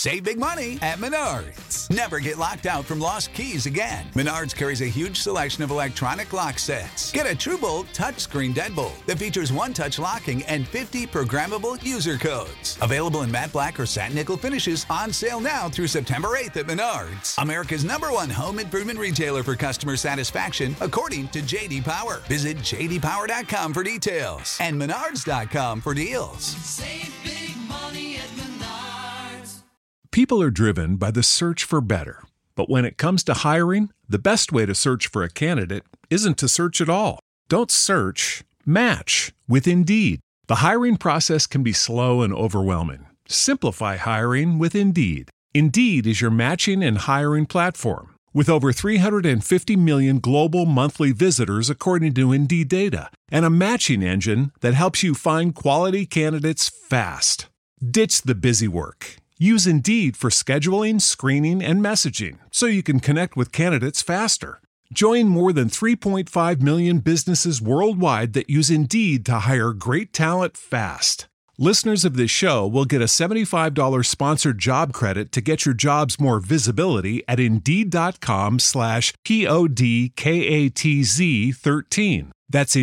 Save big money at Menards. Never get locked out from lost keys again. Menards carries a huge selection of electronic lock sets. Get a TrueBolt touchscreen deadbolt that features one-touch locking and 50 programmable user codes. Available in matte black or satin nickel finishes, on sale now through September 8th at Menards. America's #1 home improvement retailer for customer satisfaction, according to J.D. Power. Visit jdpower.com for details and menards.com for deals. Save big money at Menards. People are driven by the search for better. But when it comes to hiring, the best way to search for a candidate isn't to search at all. Don't search, match with Indeed. The hiring process can be slow and overwhelming. Simplify hiring with Indeed. Indeed is your matching and hiring platform. With over 350 million global monthly visitors according to Indeed data, and a matching engine that helps you find quality candidates fast. Ditch the busy work. Use Indeed for scheduling, screening, and messaging so you can connect with candidates faster. Join more than 3.5 million businesses worldwide that use Indeed to hire great talent fast. Listeners of this show will get a $75 sponsored job credit to get your jobs more visibility at Indeed.com/PODKATZ13. That's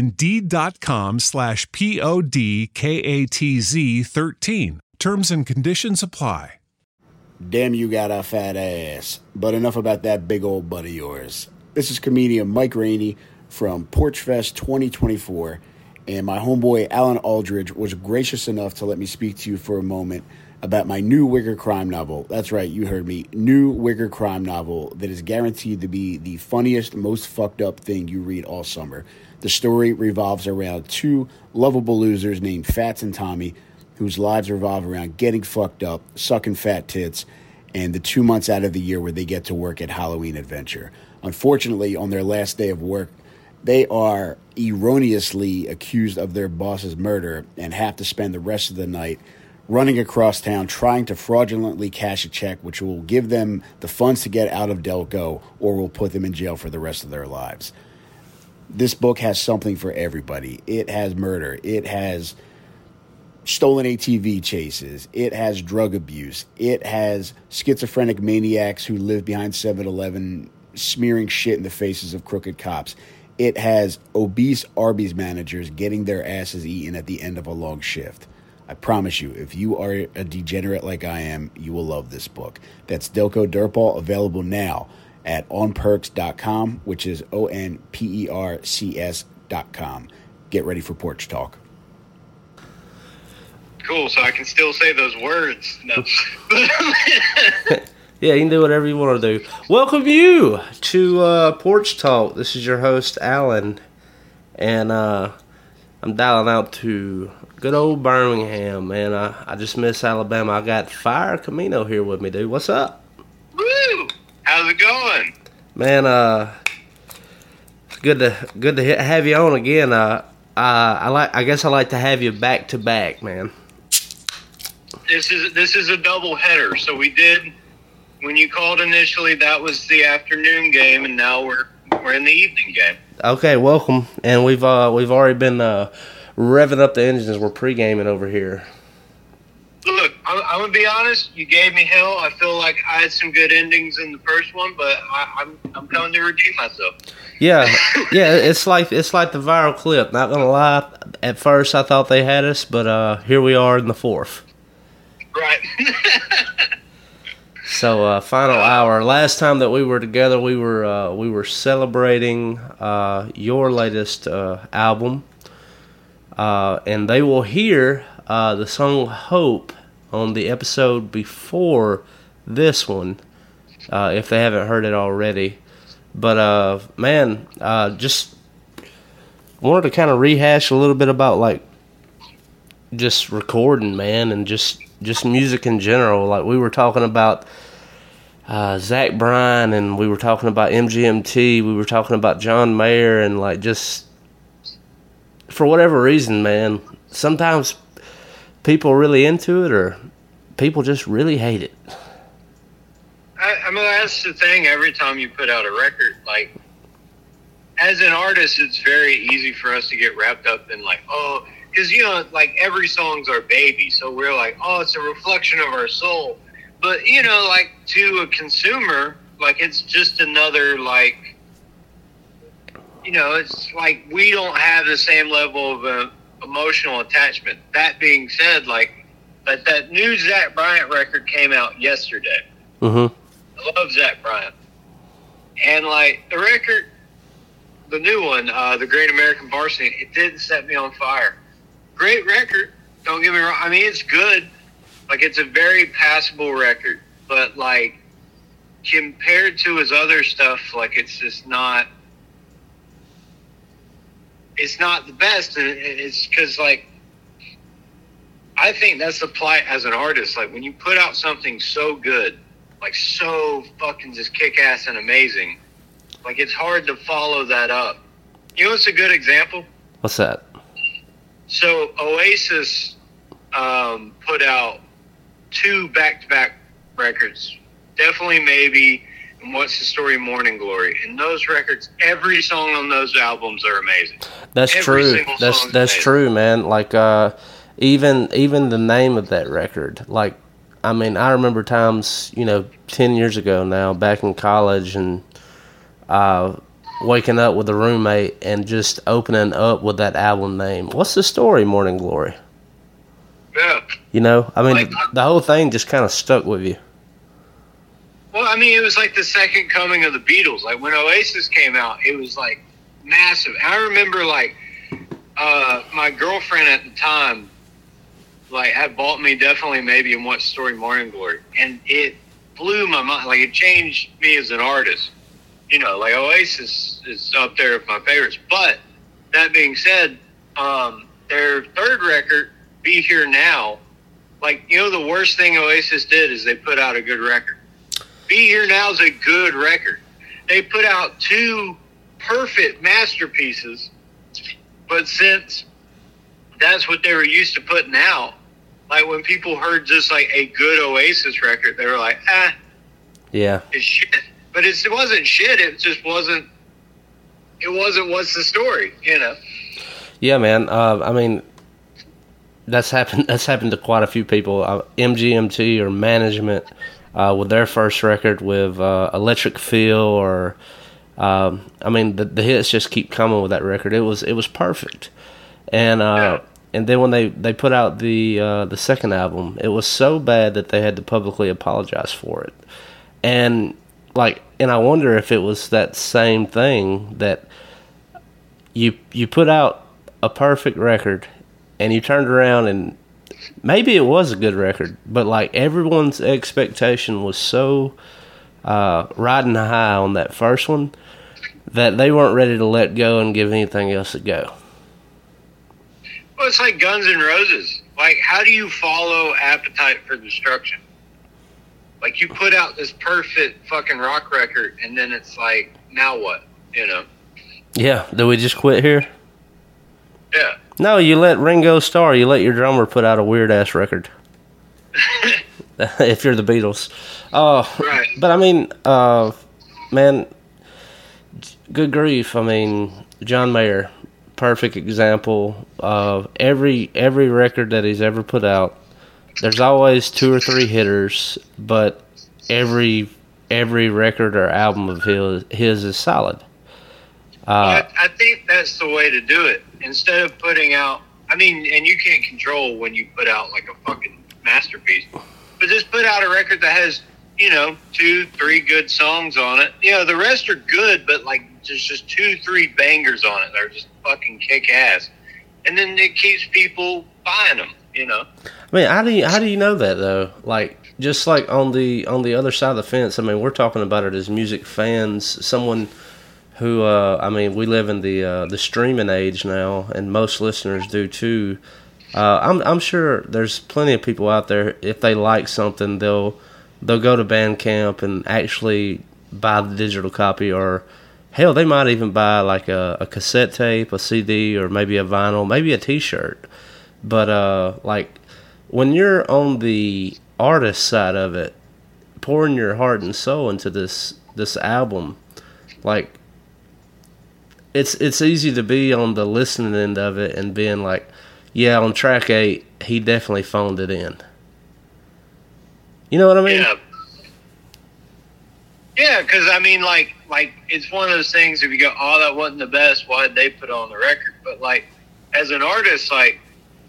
Indeed.com/PODKATZ13. Terms and conditions apply. Damn, you got a fat ass. But enough about that big old butt of yours. This is comedian Mike Rainey from Porch Fest 2024, and my homeboy Alan Aldridge was gracious enough to let me speak to you for a moment about my new Wicker crime novel. That's right, you heard me. New Wicker crime novel that is guaranteed to be the funniest, most fucked up thing you read all summer. The story revolves around two lovable losers named Fats and Tommy, whose lives revolve around getting fucked up, sucking fat tits, and the 2 months out of the year where they get to work at Halloween Adventure. Unfortunately, on their last day of work, they are erroneously accused of their boss's murder and have to spend the rest of the night running across town trying to fraudulently cash a check which will give them the funds to get out of Delco or will put them in jail for the rest of their lives. This book has something for everybody. It has murder. It has stolen ATV chases. It has drug abuse. It has schizophrenic maniacs who live behind 7-Eleven smearing shit in the faces of crooked cops. It has obese Arby's managers getting their asses eaten at the end of a long shift. I promise you, if you are a degenerate like I am, you will love this book. That's Delco Dirtball, available now at onperks.com, which is ONPERCS.com. Get ready for Porch Talk. Cool, so I can still say those words. No. Yeah, you can do whatever you want to do. Welcome you to Porch Talk. This is your host, Alan, and I'm dialing out to good old Birmingham, man. I just miss Alabama. I got Fire Camino here with me, dude. What's up? Woo! How's it going? Man, good to have you on again. I guess I like to have you back to back, man. This is a double header. So we did, when you called initially, that was the afternoon game, and now we're in the evening game. Okay, welcome. And we've already been revving up the engines. We're pre-gaming over here. Look, I'm gonna be honest. You gave me hell. I feel like I had some good endings in the first one, but I'm coming to redeem myself. Yeah. It's like the viral clip. Not gonna lie. At first, I thought they had us, but here we are in the fourth. Right. So final hour. Last time that we were together, we were celebrating your latest album, and they will hear the song "Hope" on the episode before this one, if they haven't heard it already. But man, just wanted to kind of rehash a little bit about like just recording, man, and just music in general. Like we were talking about Zach Bryan, and we were talking about MGMT, we were talking about John Mayer, and like just for whatever reason, man, sometimes people are really into it or people just really hate it. I mean, that's the thing. Every time you put out a record, like, as an artist, it's very easy for us to get wrapped up in, like, oh, because, you know, like, every song's our baby. So we're like, oh, it's a reflection of our soul. But, you know, like, to a consumer, like, it's just another, like, you know, it's like we don't have the same level of emotional attachment. That being said, like, that new Zach Bryant record came out yesterday. Mm-hmm. I love Zach Bryant. And, like, the record, the new one, The Great American Varsity, it didn't set me on fire. Great record. Don't get me wrong. I mean, it's good. Like, it's a very passable record. But, like, compared to his other stuff, like, it's just not... It's not the best. And it's because, like, I think that's the plight as an artist. Like, when you put out something so good, like, so fucking just kick-ass and amazing, like, it's hard to follow that up. You know what's a good example? What's that? So, Oasis put out 2 back-to-back records. Definitely Maybe and What's the Story, Morning Glory. And those records, every song on those albums are amazing. That's true. That's true, man. Like, even the name of that record, like, I mean, I remember times, you know, 10 years ago now, back in college, and waking up with a roommate and just opening up with that album name. What's the Story, Morning Glory? Yeah. You know, I mean, Like, the whole thing just kind of stuck with you. Well, I mean, it was like the second coming of the Beatles. Like, when Oasis came out, it was, like, massive. I remember, like, my girlfriend at the time, like, had bought me Definitely Maybe and What Story, Morning Glory. And it blew my mind. Like, it changed me as an artist. You know, like, Oasis is up there with my favorites. But, that being said, their third record, Be Here Now, like, you know, the worst thing Oasis did is they put out a good record. Be Here Now is a good record. They put out 2 perfect masterpieces, but since that's what they were used to putting out, like, when people heard just, like, a good Oasis record, they were like, Yeah. it's shit. But it wasn't shit. It just wasn't. It wasn't What's the Story, you know? Yeah, man. I mean, that's happened to quite a few people. MGMT or Management, with their first record with Electric Feel, or I mean, the hits just keep coming with that record. It was perfect, and then when they put out the second album, it was so bad that they had to publicly apologize for it, and I wonder if it was that same thing that you put out a perfect record and you turned around and maybe it was a good record, but, like, everyone's expectation was so riding high on that first one that they weren't ready to let go and give anything else a go. Well, it's like Guns N' Roses. Like, how do you follow Appetite for Destruction? Like, you put out this perfect fucking rock record, and then it's like, now what? You know? Yeah, do we just quit here? Yeah. No, you let Ringo Starr, you let your drummer put out a weird-ass record. If you're the Beatles. Right. But, I mean, man, good grief. I mean, John Mayer, perfect example of every record that he's ever put out. There's always 2 or 3 hitters, but every record or album of his is solid. I think that's the way to do it. Instead of putting out, I mean, and you can't control when you put out, like, a fucking masterpiece, but just put out a record that has, you know, 2, 3 good songs on it. You know, the rest are good, but, like, there's just 2, 3 bangers on it. They're just fucking kick ass, and then it keeps people buying them. You know. I mean, how do you know that though? Like, just like on the other side of the fence. I mean, we're talking about it as music fans. Someone who, I mean, we live in the streaming age now, and most listeners do too. I'm sure there's plenty of people out there. If they like something, they'll go to Bandcamp and actually buy the digital copy, or hell, they might even buy like a cassette tape, a CD, or maybe a vinyl, maybe a T-shirt. But like, when you're on the artist side of it, pouring your heart and soul into this album, like, it's easy to be on the listening end of it and being like, yeah, on track 8, he definitely phoned it in. You know what I mean? Yeah. Yeah, because I mean, like it's one of those things. If you go, "Oh, that wasn't the best," why did they put it on the record? But like, as an artist, like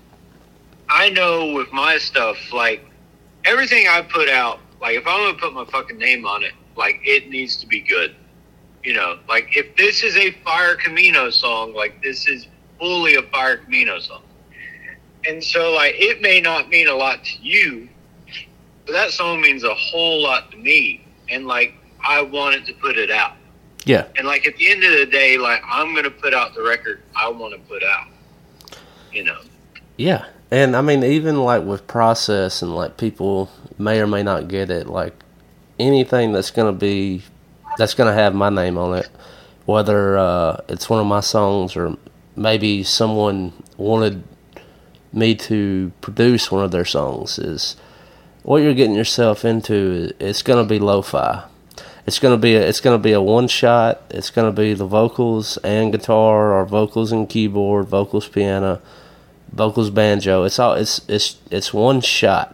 I know with my stuff, like everything I put out, like if I'm gonna put my fucking name on it, like it needs to be good. You know, like if this is a Fire Camino song, like this is fully a Fire Camino song. And so, like, it may not mean a lot to you, but that song means a whole lot to me. And like, I wanted to put it out. Yeah. And like at the end of the day, like I'm gonna put out the record I want to put out. You know. Yeah, and I mean, even like with Process, and like people may or may not get it. Like anything that's gonna have my name on it, whether it's one of my songs or maybe someone wanted me to produce one of their songs, is what you're getting yourself into. It's gonna be lo-fi. It's gonna be a one shot. It's gonna be the vocals and guitar, or vocals and keyboard, vocals piano, vocals banjo. It's one shot.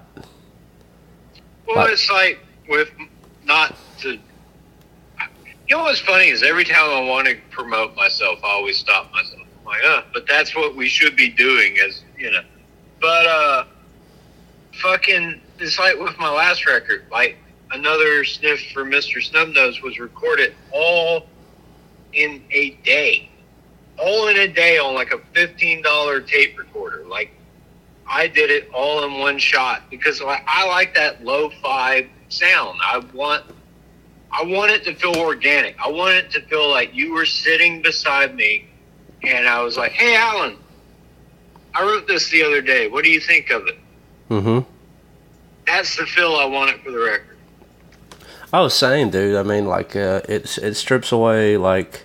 Well, it's like with not to. You know what's funny is every time I want to promote myself, I always stop myself. I'm like, but that's what we should be doing, as you know. But fucking, it's like with my last record, like another sniff for Mr. Snubnose was recorded all in a day. All in a day on like a $15 tape recorder. Like I did it all in one shot because like I like that lo-fi sound. I want it to feel organic. I want it to feel like you were sitting beside me and I was like, "Hey Alan, I wrote this the other day. What do you think of it?" Mm-hmm. That's the feel I wanted for the record. Oh, same, dude. I mean, like, it strips away, like,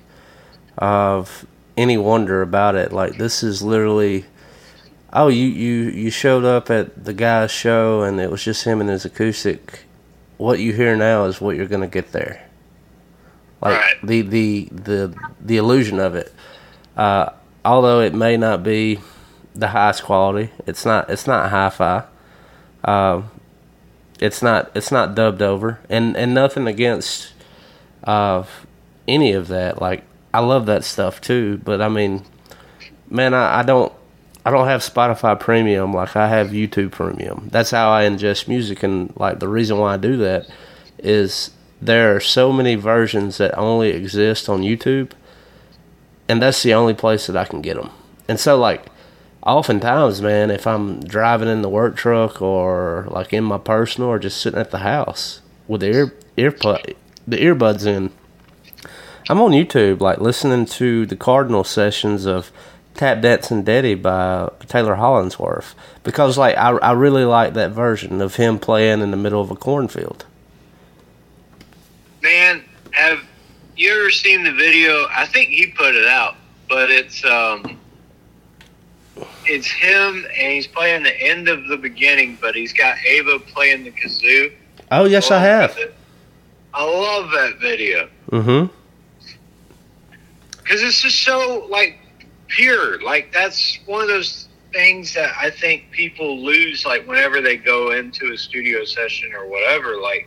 of any wonder about it. Like, this is literally, oh, you showed up at the guy's show and it was just him and his acoustic. What you hear now is what you're gonna get there. Like, right. the illusion of it. Although it may not be the highest quality, it's not hi-fi. It's not dubbed over, and nothing against any of that. Like, I love that stuff too, but I mean, man, I don't have Spotify Premium like I have YouTube Premium. That's how I ingest music, and like the reason why I do that is there are so many versions that only exist on YouTube, and that's the only place that I can get them. And so, like, oftentimes, man, if I'm driving in the work truck or like in my personal or just sitting at the house with the earbuds in, I'm on YouTube, like listening to the Cardinal sessions of Tap Dancing Daddy by Taylor Hollingsworth, because like I really like that version of him playing in the middle of a cornfield. Man, have you ever seen the video? I think he put it out, but it's him and he's playing the end of the beginning, but he's got Ava playing the kazoo. Oh yes, I have. I love that video. Mm-hmm. Because it's just so like pure. Like that's one of those things that I think people lose, like whenever they go into a studio session or whatever. Like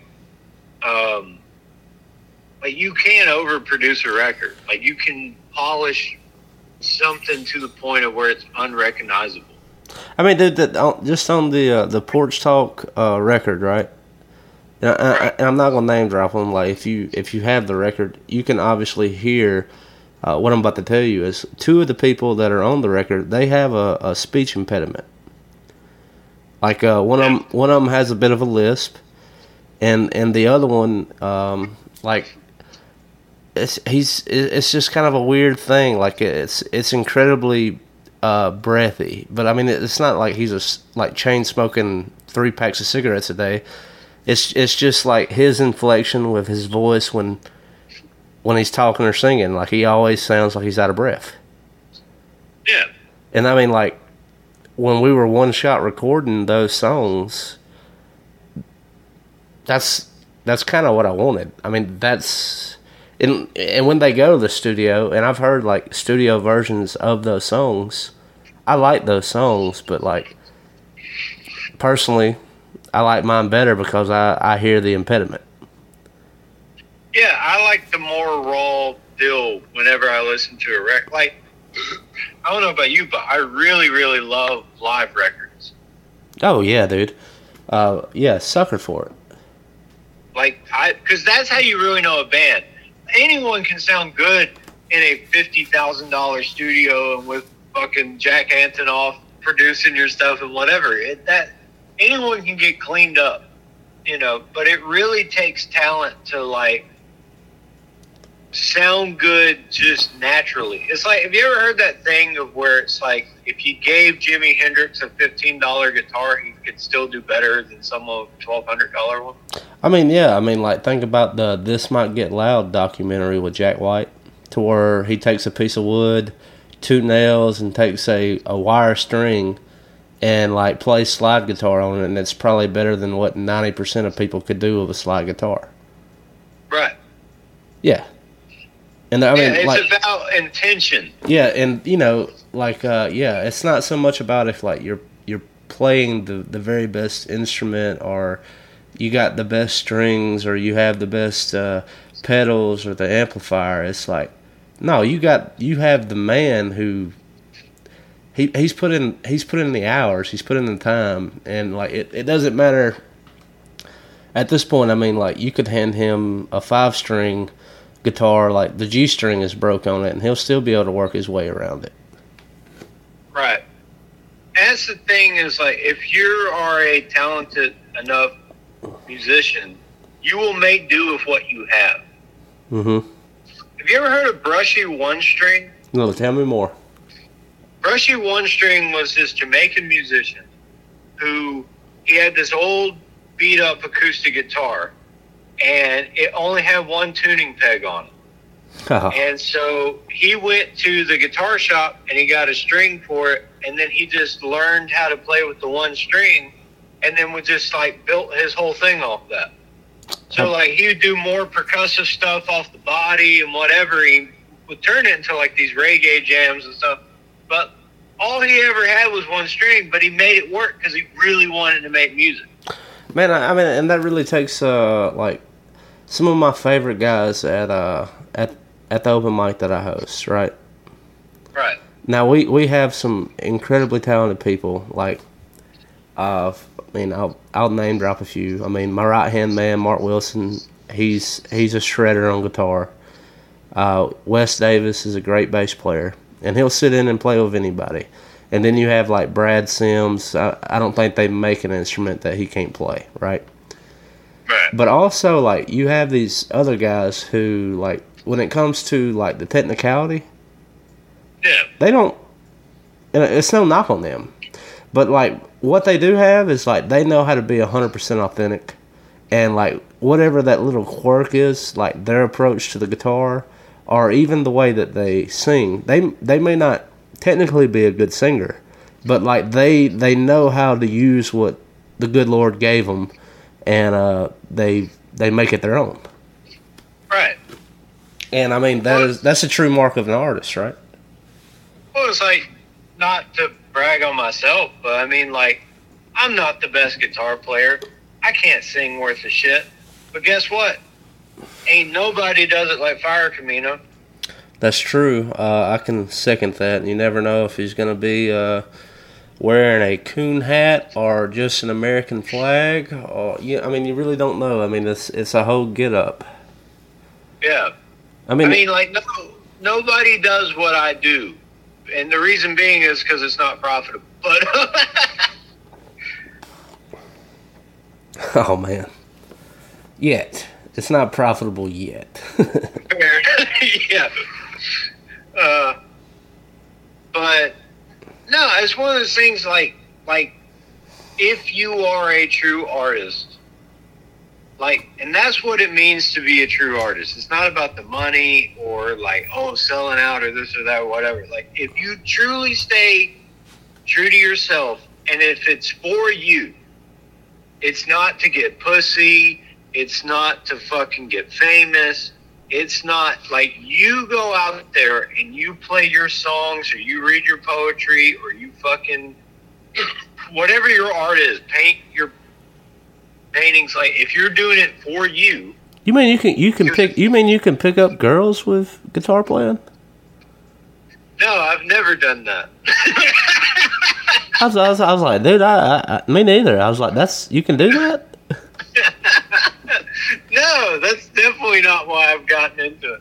you can't overproduce a record. Like you can polish something to the point of where it's unrecognizable. I mean, dude, just on the Porch Talk record, right? And I'm not gonna name drop them. Like if you have the record, you can obviously hear what I'm about to tell you. Is two of the people that are on the record, they have a speech impediment. Like one of them has a bit of a lisp, and the other one, like. It's just kind of a weird thing. Like it's incredibly breathy, but I mean it's not like he's like chain smoking 3 packs of cigarettes a day. It's just like his inflection with his voice when he's talking or singing. Like he always sounds like he's out of breath. Yeah. And I mean, like when we were one shot recording those songs, that's kind of what I wanted. I mean that's. And when they go to the studio, and I've heard like studio versions of those songs, I like those songs, but like personally, I like mine better because I hear the impediment. Yeah, I like the more raw deal whenever I listen to a record. Like, I don't know about you, but I really, really love live records. Oh yeah, dude. Yeah, sucker for it. Like, because that's how you really know a band. Anyone can sound good in a $50,000 studio and with fucking Jack Antonoff producing your stuff and whatever. Anyone can get cleaned up, you know. But it really takes talent to like sound good just naturally. It's like, have you ever heard that thing of where it's like, if you gave Jimi Hendrix a $15 guitar, he could still do better than some of $1,200 one? I mean, yeah. I mean, like, think about the This Might Get Loud documentary with Jack White, to where he takes a piece of wood, 2 nails, and takes a wire string and, like, plays slide guitar on it, and it's probably better than what 90% of people could do with a slide guitar. Right. Yeah. And I mean, it's like, about intention. Yeah, and you know, like, it's not so much about if like you're playing the very best instrument, or you got the best strings, or you have the best pedals or the amplifier. It's like, no, you have the man who he's put in the hours, he's put in the time, and like it doesn't matter at this point. I mean, like, you could hand him a 5-string guitar, like the G string is broke on it, and he'll still be able to work his way around it. Right. And that's the thing, is like, if you are a talented enough musician, you will make do with what you have. Mm-hmm. Have you ever heard of Brushy One String? No, tell me more. Brushy One String was this Jamaican musician who, he had this old beat up acoustic guitar, and it only had one tuning peg on it. Oh. And so he went to the guitar shop and he got a string for it, and then he just learned how to play with the one string, and then would just like built his whole thing off that. So like, he would do more percussive stuff off the body and whatever. He would turn it into like these reggae jams and stuff. But all he ever had was one string, but he made it work because he really wanted to make music. Man, I mean, and that really takes like some of my favorite guys at the open mic that I host, right? Right. Now we have some incredibly talented people. Like, I mean, I'll name drop a few. I mean, my right hand man, Mark Wilson, he's a shredder on guitar. Wes Davis is a great bass player, and he'll sit in and play with anybody. And then you have like Brad Sims. I don't think they make an instrument that he can't play, right? Right. But also, like, you have these other guys who, like, when it comes to like the technicality, Yeah. they don't. And it's no knock on them, but like what they do have is like they know how to be 100% authentic, and like whatever that little quirk is, like their approach to the guitar, or even the way that they sing, they may not technically be a good singer, but like they know how to use what the good Lord gave them, and they make it their own. Right. And I mean that's a true mark of an artist, right? Well, it's like, not to brag on myself, but I mean, like, I'm not the best guitar player. I can't sing worth a shit. But guess what? Ain't nobody does it like Fire Camino. That's true. I can second that. You never know if he's going to be wearing a coon hat or just an American flag. Or, yeah, I mean, you really don't know. I mean, it's a whole get up. Yeah. I mean, like, nobody does what I do. And the reason being is because it's not profitable. But oh man, yet it's not profitable yet. yeah. But no, it's one of those things. Like if you are a true artist, like, and that's what it means to be a true artist. It's not about the money or like, oh, selling out or this or that or whatever. Like, if you truly stay true to yourself, and if it's for you, it's not to get pussy. It's not to fucking get famous. It's not like, you go out there and you play your songs, or you read your poetry, or you fucking, whatever your art is, paint your paintings. Like if you're doing it for you. You mean you can pick up girls with guitar playing? No, I've never done that. I was like, dude, me neither. I was like, you can do that? No, that's definitely not why I've gotten into it.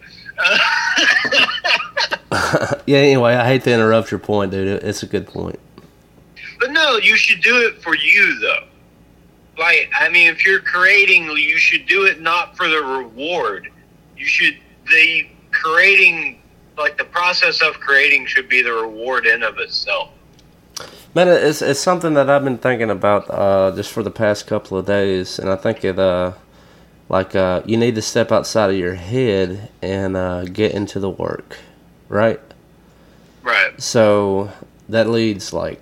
Yeah, anyway, I hate to interrupt your point, dude. It's a good point. But no, you should do it for you, though. Like, I mean, if you're creating, you should do it not for the reward. The process of creating should be the reward in of itself. Man, it's something that I've been thinking about just for the past couple of days, and I think you need to step outside of your head and get into the work, right? Right. So that leads if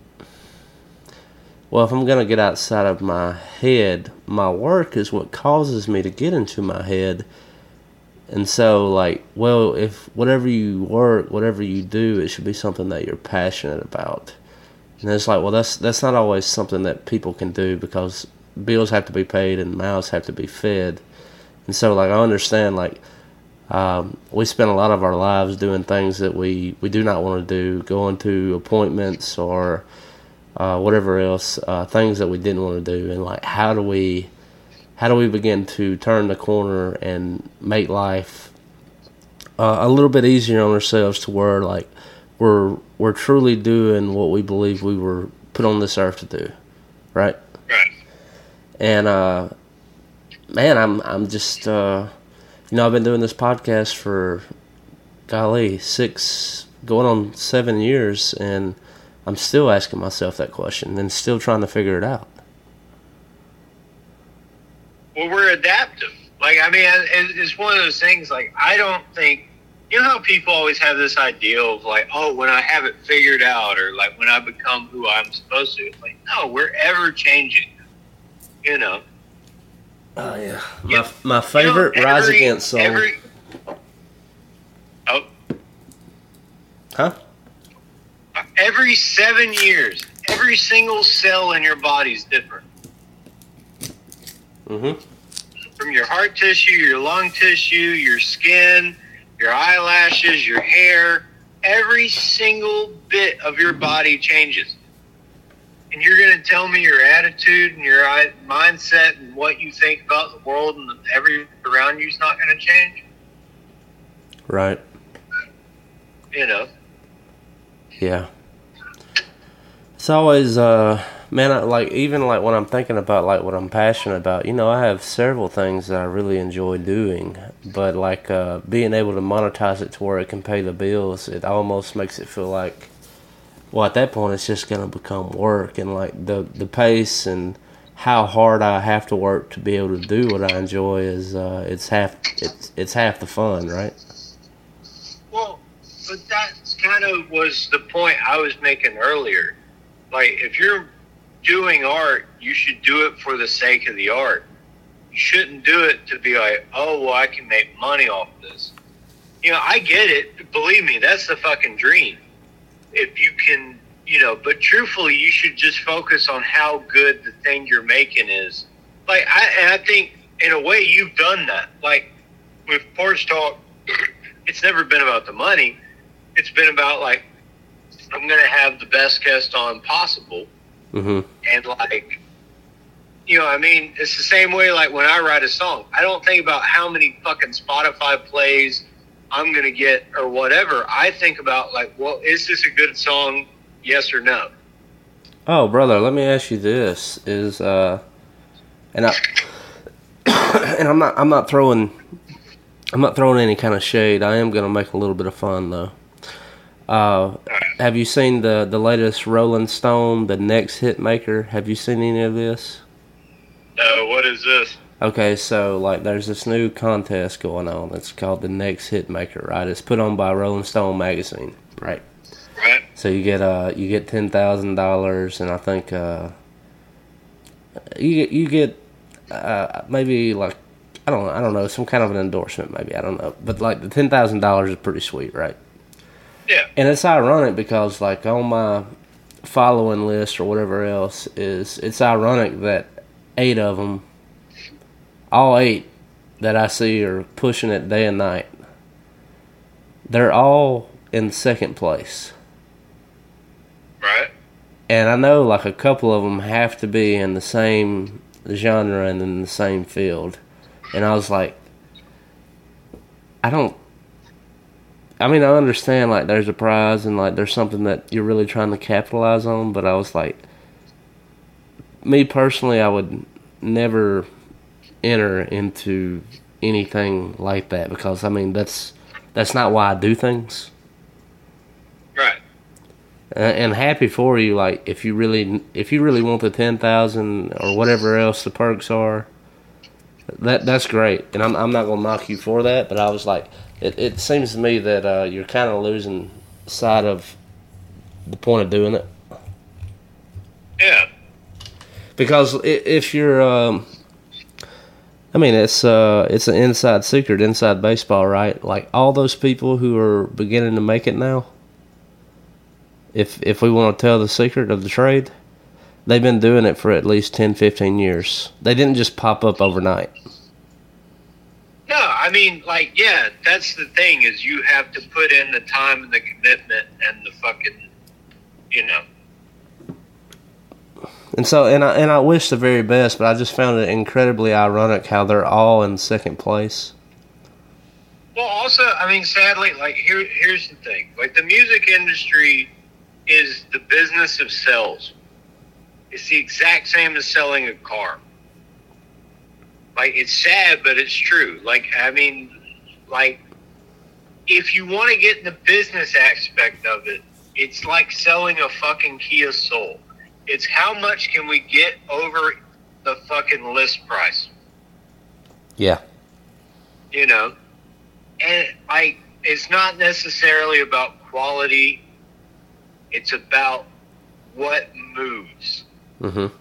I'm going to get outside of my head, my work is what causes me to get into my head. And so, if whatever you work, whatever you do, it should be something that you're passionate about. And it's like, well, that's not always something that people can do because bills have to be paid and mouths have to be fed. And so, I understand, we spend a lot of our lives doing things that we do not want to do, going to appointments or whatever else, things that we didn't want to do. And, how do we begin to turn the corner and make life a little bit easier on ourselves to where, we're truly doing what we believe we were put on this earth to do, right? Right. And man, I'm just I've been doing this podcast for 6 going on 7 years, and I'm still asking myself that question and still trying to figure it out. Well, we're adaptive. It's one of those things. I don't think. You know how people always have this idea of when I have it figured out, or when I become who I'm supposed to. It's no, we're ever changing. You know. Oh yeah, my favorite Rise Against song. Huh? Every 7 years, every single cell in your body is different. Mm-hmm. From your heart tissue, your lung tissue, your skin, your eyelashes, your hair, every single bit of your body changes. And you're going to tell me your attitude and your mindset and what you think about the world and everything around you is not going to change? Right. Yeah. It's always, man, even when I'm thinking about what I'm passionate about, I have several things that I really enjoy doing, but being able to monetize it to where it can pay the bills, it almost makes it feel like, well, at that point it's just going to become work, and the pace and how hard I have to work to be able to do what I enjoy is it's half the fun, right? Well, but that kind of was the point I was making earlier. If you're doing art, you should do it for the sake of the art. You shouldn't do it to be oh, well, I can make money off this. I get it. Believe me, that's the fucking dream. If you can, but truthfully, you should just focus on how good the thing you're making is. I think, in a way, you've done that. With Porch Talk, it's never been about the money. It's been about, I'm going to have the best guest on possible. Mm-hmm. And it's the same way when I write a song. I don't think about how many fucking Spotify plays I'm going to get or whatever. I think about well, is this a good song? Yes or no? Oh, brother, let me ask you this: and I'm not throwing any kind of shade. I am going to make a little bit of fun though. Have you seen the latest Rolling Stone, the Next Hit Maker? Have you seen any of this? No, what is this? Okay, so there's this new contest going on. It's called the Next Hit Maker, right? It's put on by Rolling Stone magazine, right? Right. So you get $10,000, and I think you get maybe I don't know, some kind of an endorsement, maybe, I don't know, but the $10,000 is pretty sweet, right? Yeah. And it's ironic because on my following list or whatever else it's ironic that 8 of them, all 8 that I see are pushing it day and night. They're all in second place. Right. And I know like a couple of them have to be in the same genre and in the same field. And I was like, I understand like there's a prize and like there's something that you're really trying to capitalize on, but I was like, me personally, I would never enter into anything like that because I mean that's not why I do things. Right. And happy for you, like if you really want the 10,000 or whatever else the perks are, that's great. And I'm not gonna knock you for that, but I was like, it seems to me that you're kind of losing sight of the point of doing it. Yeah. Because if you're, I mean, it's an inside secret, inside baseball, right? Like all those people who are beginning to make it now. If we want to tell the secret of the trade, they've been doing it for at least 10, 15 years. They didn't just pop up overnight. No, I mean, like, yeah, that's the thing is you have to put in the time and the commitment and the fucking, you know. And so, and I wish the very best, but I just found it incredibly ironic how they're all in second place. Well, also, I mean, sadly, like, here's the thing. Like, the music industry is the business of sales. It's the exact same as selling a car. Like, it's sad, but it's true. Like, I mean, like, if you want to get in the business aspect of it, it's like selling a fucking Kia Soul. It's how much can we get over the fucking list price? Yeah. You know? And, like, it's not necessarily about quality. It's about what moves. Mm-hmm. And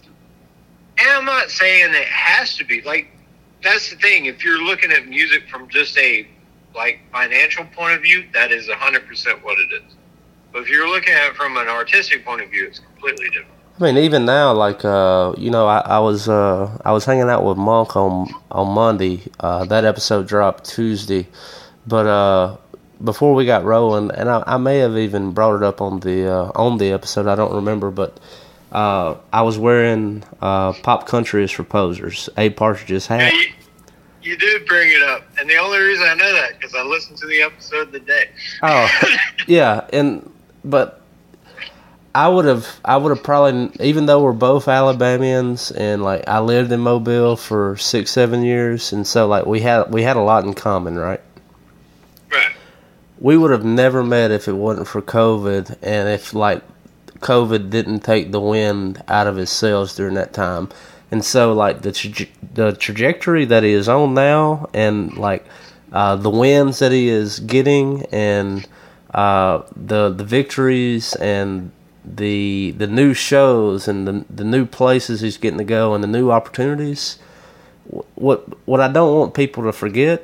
I'm not saying it has to be. Like, that's the thing. If you're looking at music from just a, like, financial point of view, that is 100% what it is. But if you're looking at it from an artistic point of view, it's completely different. I mean, even now, like, you know, I was hanging out with Monk on Monday. That episode dropped Tuesday. But before we got rolling, and I may have even brought it up on the episode, I don't remember, but I was wearing Pop Country is for Posers, Abe Partridge's hat. Yeah, you did bring it up, and the only reason I know that because I listened to the episode today. Oh, yeah, but I would have probably, even though we're both Alabamians, and like I lived in Mobile for 6-7 years, and so like we had a lot in common, right? Right. We would have never met if it wasn't for COVID, and if like COVID didn't take the wind out of his sails during that time. And so like the trajectory that he is on now, and like the wins that he is getting, and the victories, and the new shows, and the new places he's getting to go, and the new opportunities. What I don't want people to forget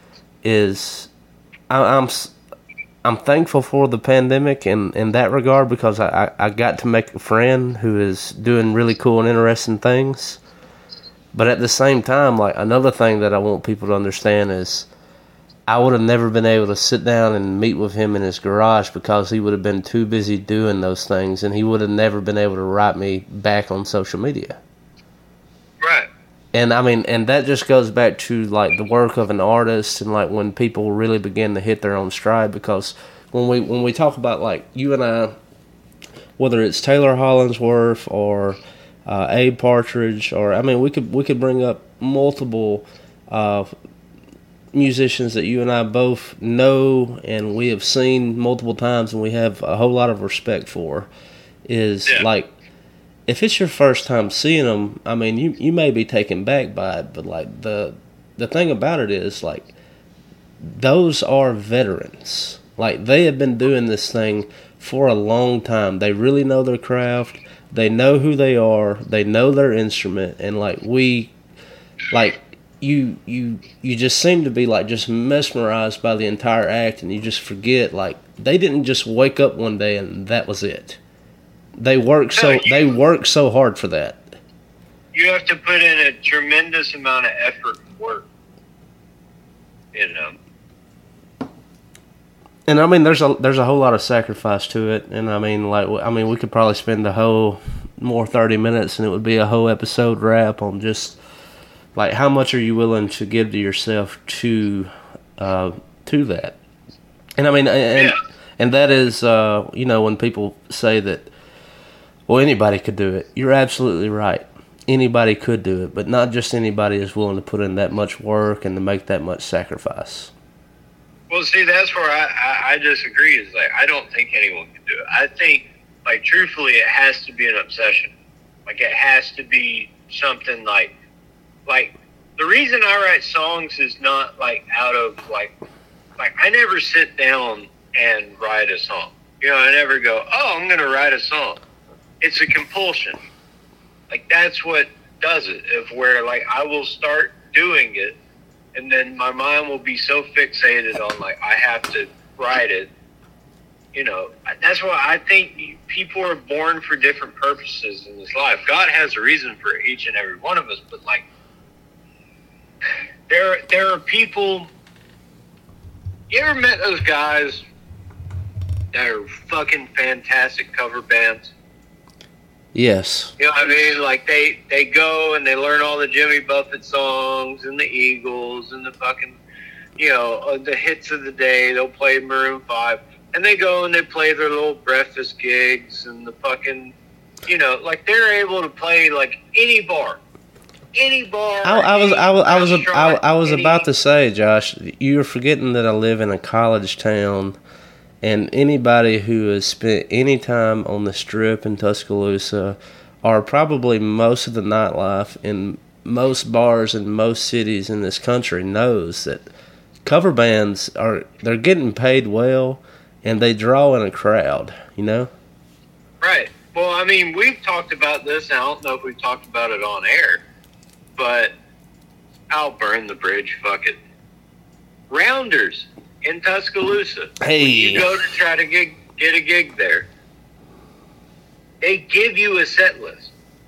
is I'm thankful for the pandemic in that regard, because I got to make a friend who is doing really cool and interesting things. But at the same time, like another thing that I want people to understand is I would have never been able to sit down and meet with him in his garage because he would have been too busy doing those things, and he would have never been able to write me back on social media. Right. And I mean, and that just goes back to like the work of an artist, and like when people really begin to hit their own stride. Because when we talk about like you and I, whether it's Taylor Hollingsworth or Abe Partridge, or I mean, we could bring up multiple musicians that you and I both know and we have seen multiple times, and we have a whole lot of respect for. Is like, if it's your first time seeing them, I mean, you may be taken back by it, but like the thing about it is like those are veterans. Like they have been doing this thing for a long time. They really know their craft. They know who they are. They know their instrument, and like you just seem to be like just mesmerized by the entire act, and you just forget like they didn't just wake up one day and that was it. They work so hard for that. you have to put in a tremendous amount of effort and work. You know. And I mean, there's a whole lot of sacrifice to it, and I mean, we could probably spend the whole 30 minutes, and it would be a whole episode wrap on just like how much are you willing to give to yourself to that. And I mean, and that is, when people say that, well, anybody could do it. You're absolutely right. Anybody could do it, but not just anybody is willing to put in that much work and to make that much sacrifice. Well, see, that's where I disagree. Is like, I don't think anyone can do it. I think, like, truthfully, it has to be an obsession. Like, it has to be something like the reason I write songs is not like out of like I never sit down and write a song. You know, I never go, oh, I'm going to write a song. It's a compulsion. Like, that's what does it. Of where, like, I will start doing it, and then my mind will be so fixated on, like, I have to write it. You know, that's why I think people are born for different purposes in this life. God has a reason for each and every one of us, but, like, there are people. You ever met those guys that are fucking fantastic cover bands? Yes. You know what I mean? Like, they go and they learn all the Jimmy Buffett songs and the Eagles and the fucking, the hits of the day. They'll play Maroon 5. And they go and they play their little breakfast gigs and the fucking, like, they're able to play, like, any bar. I was about to say, Josh, you're forgetting that I live in a college town, and anybody who has spent any time on the Strip in Tuscaloosa, or probably most of the nightlife in most bars in most cities in this country, knows that cover bands they're getting paid well, and they draw in a crowd. You know? Right. Well, I mean, we've talked about this, and I don't know if we've talked about it on air. But I'll burn the bridge, fuck it. Rounders in Tuscaloosa. Hey. When you go to try to get a gig there, they give you a set list.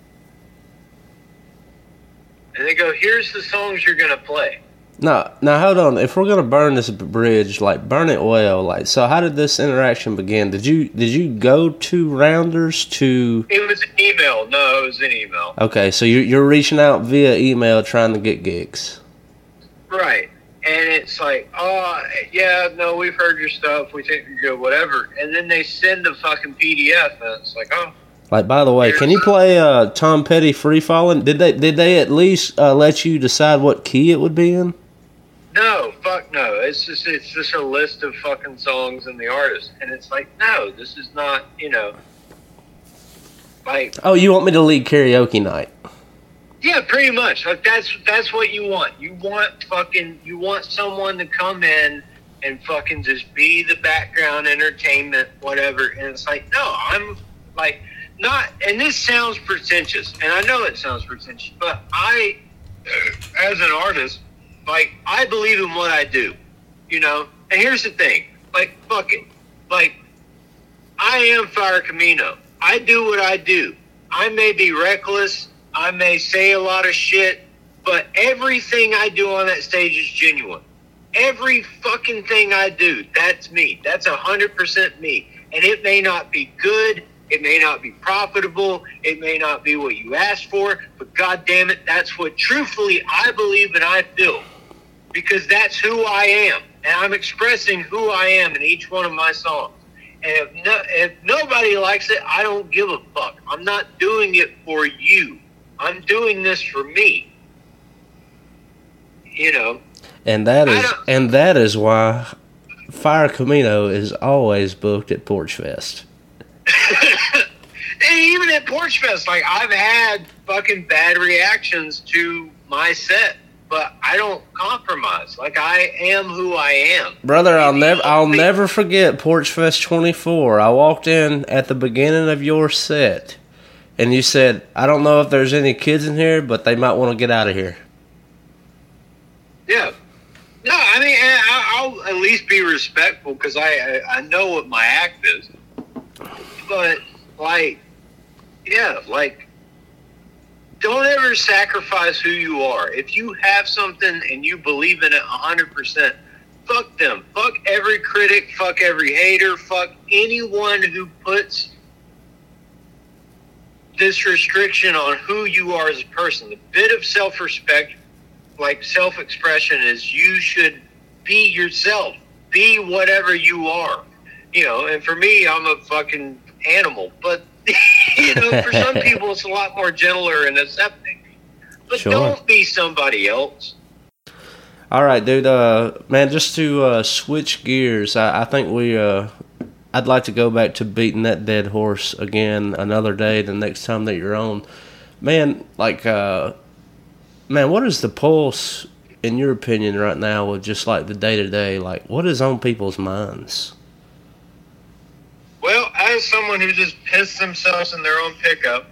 And they go, here's the songs you're going to play. Now hold on. If we're going to burn this bridge, like, burn it well. Like, so how did this interaction begin? Did you go to Rounders to... It was an email. No, it was an email. Okay, so you're reaching out via email trying to get gigs. Right. And it's like, oh, yeah, no, we've heard your stuff. We think you're good, whatever. And then they send the fucking PDF, and it's like, oh. Like, by the way, can you play Tom Petty Free Fallin'? Did they at least let you decide what key it would be in? No, fuck no. It's just a list of fucking songs and the artist. And it's like, no, this is not, like... Oh, you want me to lead karaoke night? Yeah, pretty much. Like, that's what you want. You want someone to come in and fucking just be the background entertainment, whatever. And it's like, no, I'm like, not, and this sounds pretentious, and I know it sounds pretentious, but I, as an artist, like, I believe in what I do, And here's the thing, like, fuck it. Like, I am Fire Camino. I do what I do. I may be reckless. I may say a lot of shit, but everything I do on that stage is genuine. Every fucking thing I do, that's me. That's 100% me. And it may not be good. It may not be profitable. It may not be what you asked for, but God damn it, that's what truthfully I believe and I feel. Because that's who I am. And I'm expressing who I am in each one of my songs. And if nobody likes it, I don't give a fuck. I'm not doing it for you. I'm doing this for me. And that is why Fire Camino is always booked at Porch Fest. And even at Porch Fest, like, I've had fucking bad reactions to my set, but I don't compromise. Like, I am who I am. Brother, I'll never forget Porch Fest 24. I walked in at the beginning of your set, and you said, I don't know if there's any kids in here, but they might want to get out of here. Yeah. No, I mean, I'll at least be respectful because I know what my act is. But, like, yeah, like, don't ever sacrifice who you are. If you have something and you believe in it 100%, fuck them. Fuck every critic. Fuck every hater. Fuck anyone who puts this restriction on who you are as a person. The bit of self-respect, like self-expression, is you should be yourself. Be whatever you are. And for me, I'm a fucking animal. But, for some people, it's a lot more gentler and accepting. But Sure. Don't be somebody else. All right, dude. Man, just to switch gears, I think I'd like to go back to beating that dead horse again another day. The next time that you're on, man. What is the pulse in your opinion right now with just like the day to day? Like, what is on people's minds? Well, as someone who just pissed themselves in their own pickup,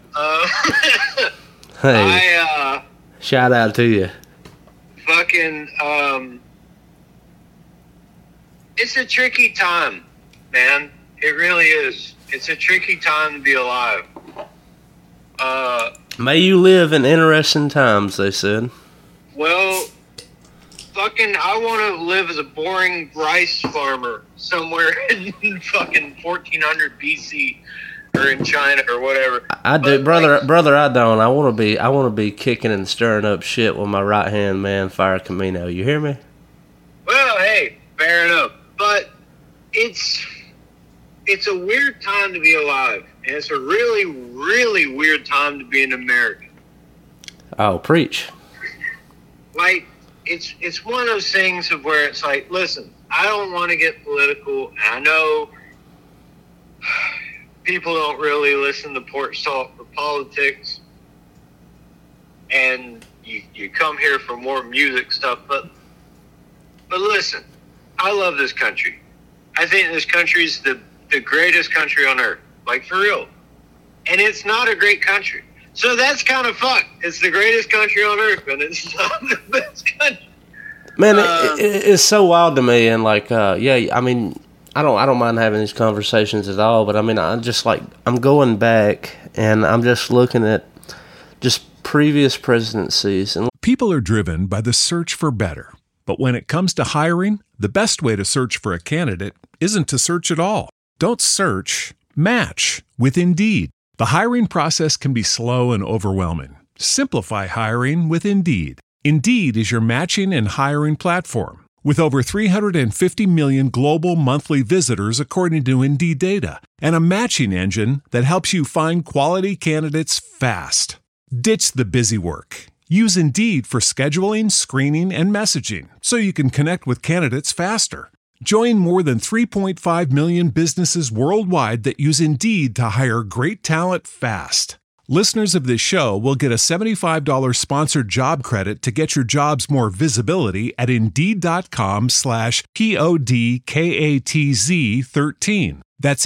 Hey, shout out to you. fucking, it's a tricky time, man. It really is. It's a tricky time to be alive. May you live in interesting times, they said. Well, I want to live as a boring rice farmer somewhere in fucking 1400 BC or in China or whatever. I do, But, brother. I don't. I want to be kicking and stirring up shit with my right hand man, Fire Camino. You hear me? Well, hey, fair enough. But it's a weird time to be alive, and it's a really, really weird time to be an American. Oh, preach. Like, it's one of those things of where it's like, listen, I don't want to get political. And I know people don't really listen to Porch Talk for politics, and you come here for more music stuff. But listen, I love this country. I think this country is the greatest country on earth, like for real. And it's not a great country. So that's kind of fucked. It's the greatest country on earth, and it's not the best country. Man, it's so wild to me, and I mean, I don't mind having these conversations at all, but I mean, I'm going back, and I'm just looking at just previous presidencies, and People are driven by the search for better. But when it comes to hiring, the best way to search for a candidate isn't to search at all. Don't search, match with Indeed. The hiring process can be slow and overwhelming. Simplify hiring with Indeed. Indeed is your matching and hiring platform. With over 350 million global monthly visitors according to Indeed data, and a matching engine that helps you find quality candidates fast. Ditch the busy work. Use Indeed for scheduling, screening, and messaging so you can connect with candidates faster. Join more than 3.5 million businesses worldwide that use Indeed to hire great talent fast. Listeners of this show will get a $75 sponsored job credit to get your jobs more visibility at Indeed.com/PODKATZ13. That's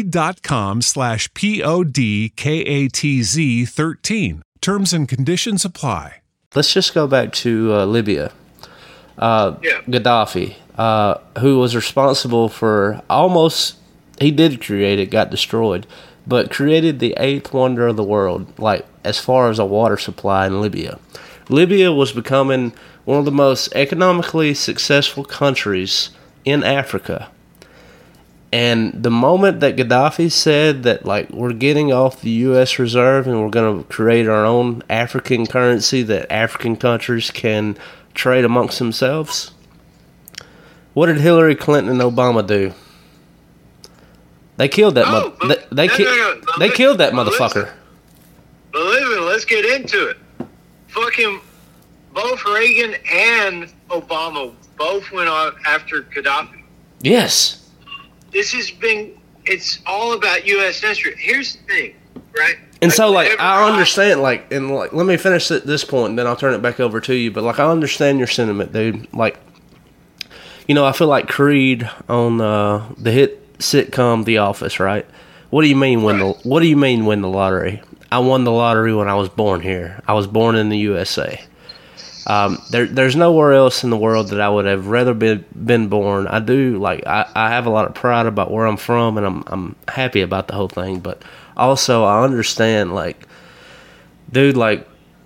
Indeed.com/PODKATZ13. Terms and conditions apply. let's just go back to Libya. Gaddafi, who was responsible for he did create it, got destroyed, but created the 8th wonder of the world, like as far as a water supply in Libya. Libya was becoming one of the most economically successful countries in Africa. And the moment that Gaddafi said that, like, we're getting off the U.S. reserve and we're going to create our own African currency that African countries can trade amongst themselves, what did Hillary Clinton and Obama do? They killed that they killed that motherfucker. But listen, let's get into it. Fucking both Reagan and Obama both went on after Gaddafi. Yes. It's all about U.S. interest. Here's the thing, right? And so, I understand, let me finish at this point, and then I'll turn it back over to you. But, I understand your sentiment, dude. I feel like Creed on the hit sitcom The Office, right? What do you mean win the lottery? I won the lottery when I was born here. I was born in the USA. There's nowhere else in the world that I would have rather been born. I do, I have a lot of pride about where I'm from, and I'm happy about the whole thing. But also, I understand, dude,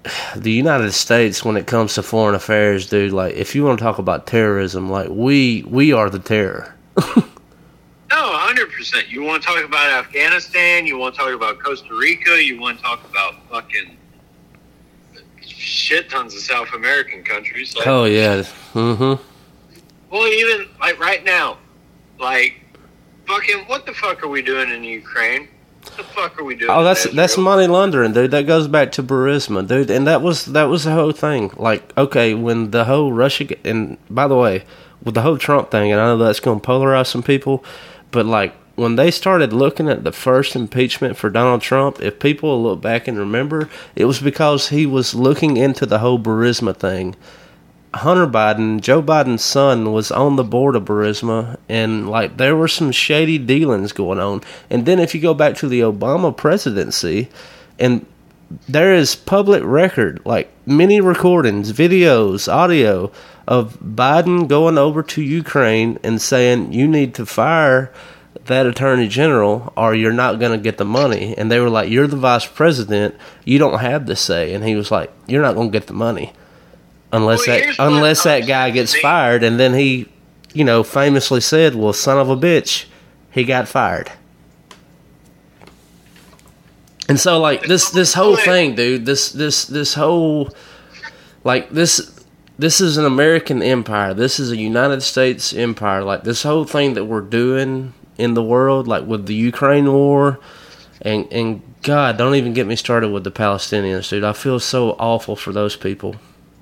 the United States, when it comes to foreign affairs, dude, like, if you want to talk about terrorism, like, we are the terror. No, 100%. You want to talk about Afghanistan, you want to talk about Costa Rica, you want to talk about fucking shit tons of South American countries. Like, Oh, yeah. Mm-hmm. well, even, like, right now, like, fucking, what the fuck are we doing in Ukraine? What the fuck are we doing? Oh, in that's Israel? money laundering, dude. That goes back to Burisma, dude. And that was the whole thing. Like, okay, when the whole Russia, and by the way, with the whole Trump thing, and I know that's going to polarize some people, but like, when they started looking at the first impeachment for Donald Trump, if people will look back and remember, it was because he was looking into the whole Burisma thing. Hunter Biden, Joe Biden's son, was on the board of Burisma, and like, there were some shady dealings going on. And then if you go back to the Obama presidency, and there is public record, like many recordings, videos, audio of Biden going over to Ukraine and saying, you need to fire that attorney general or you're not going to get the money. And they were like, you're the vice president, you don't have the say. And he was like, you're not going to get the money unless Well, that guy gets fired. And then he, famously said, well, son of a bitch, he got fired. And so, like, this whole thing, dude, this whole, like, this is an American empire. This is a United States empire. Like, this whole thing that we're doing in the world, like with the Ukraine war, and God, don't even get me started with the Palestinians, dude. I feel so awful for those people.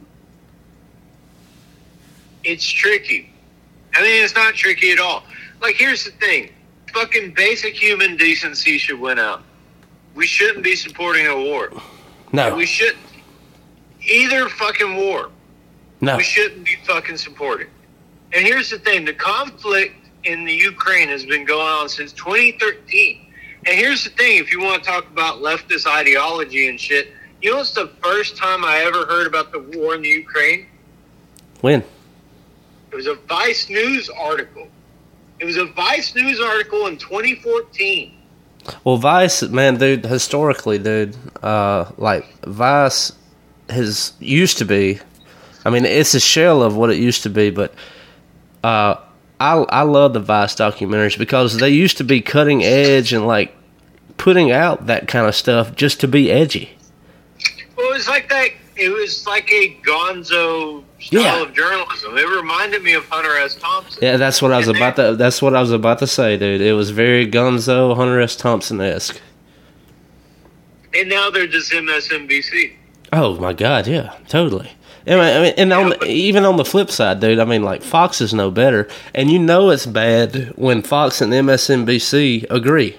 It's tricky. I mean, it's not tricky at all. Like, here's the thing. Fucking basic human decency should win out. We shouldn't be supporting a war. No. We shouldn't. Either fucking war. No. We shouldn't be fucking supporting. And here's the thing. The conflict in the Ukraine has been going on since 2013. And here's the thing. If you want to talk about leftist ideology and shit, you know what's the first time I ever heard about the war in the Ukraine? When? It was a Vice News article. It was a Vice News article in 2014. Well, Vice, man, dude, historically, dude, like, Vice used to be, I mean, it's a shell of what it used to be, but I love the Vice documentaries because they used to be cutting edge and, like, putting out that kind of stuff just to be edgy. Well, it was like that. It was like a gonzo style of journalism. It reminded me of Hunter S. Thompson. Yeah, that's what I was about to say, dude. It was very gonzo, Hunter S. Thompson-esque. And now they're just MSNBC. Oh my God, yeah, totally. I mean, and even on the flip side, dude, I mean, like, Fox is no better, and you know it's bad when Fox and MSNBC agree.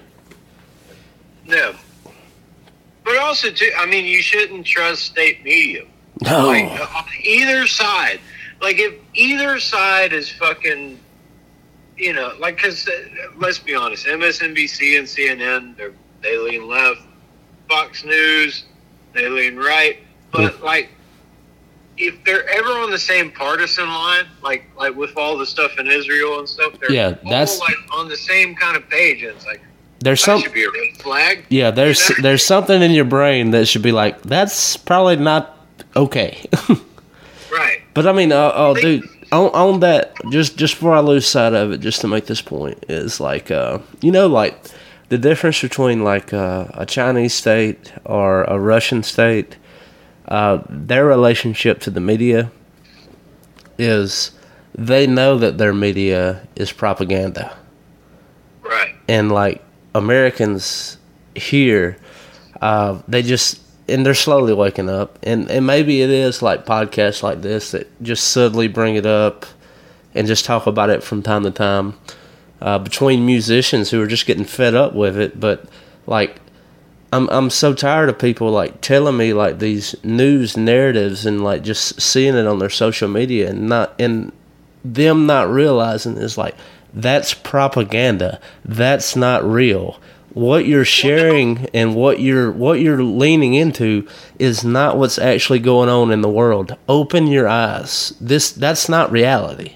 No. But also, too, I mean, you shouldn't trust state media. No. Like, on either side. Like, if either side is fucking, like, because, let's be honest, MSNBC and CNN, they lean left. Fox News, they lean right. But, like, if they're ever on the same partisan line, like with all the stuff in Israel and stuff, they're all, like, on the same kind of page, and it's like, that should be a red flag. Yeah, there's something in your brain that should be like, that's probably not okay. Right. But I mean, dude, on that, just before I lose sight of it, just to make this point, is like, like the difference between like a Chinese state or a Russian state, their relationship to the media is they know that their media is propaganda. Right. And like, Americans here, they're slowly waking up, and maybe it is like podcasts like this that just suddenly bring it up and just talk about it from time to time, between musicians who are just getting fed up with it. But like, I'm so tired of people like telling me like these news narratives and like just seeing it on their social media and them not realizing is like, that's propaganda. That's not real. What you're sharing and what you're leaning into is not what's actually going on in the world. Open your eyes. That's not reality.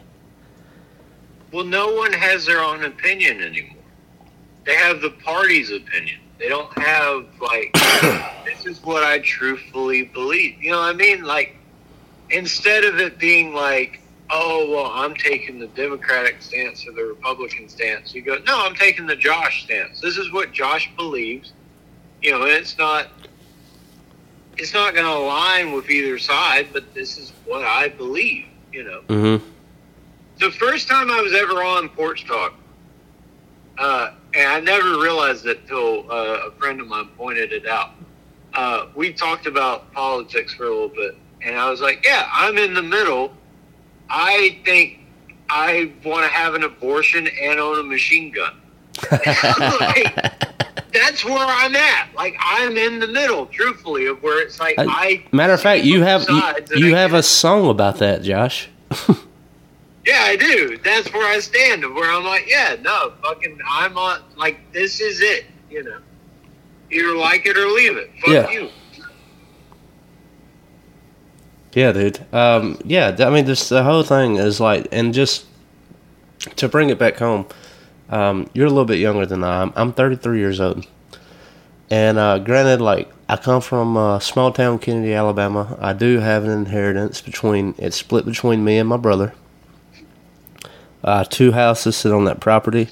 Well, no one has their own opinion anymore. They have the party's opinion. They don't have, like, this is what I truthfully believe. You know what I mean? Like, instead of it being like, oh, well, I'm taking the Democratic stance or the Republican stance, you go, no, I'm taking the Josh stance. This is what Josh believes. You know, and it's not going to align with either side, but this is what I believe, you know. Mm-hmm. The first time I was ever on Porch Talk, and I never realized it till a friend of mine pointed it out. We talked about politics for a little bit, and I was like, yeah, I'm in the middle. I think I want to have an abortion and own a machine gun. Like, that's where I'm at. Like, I'm in the middle, truthfully, of where it's like, matter of fact, you have a song about that, Josh. Yeah, I do. That's where I stand, of where I'm like, yeah, no, fucking, I'm on, like, this is it, you know. Either like it or leave it. Fuck you. Yeah, dude. Yeah, I mean, this the whole thing is like, and just to bring it back home, you're a little bit younger than I am. I'm 33 years old. And granted, like, I come from small town Kennedy, Alabama. I do have an inheritance it's split between me and my brother. 2 houses sit on that property.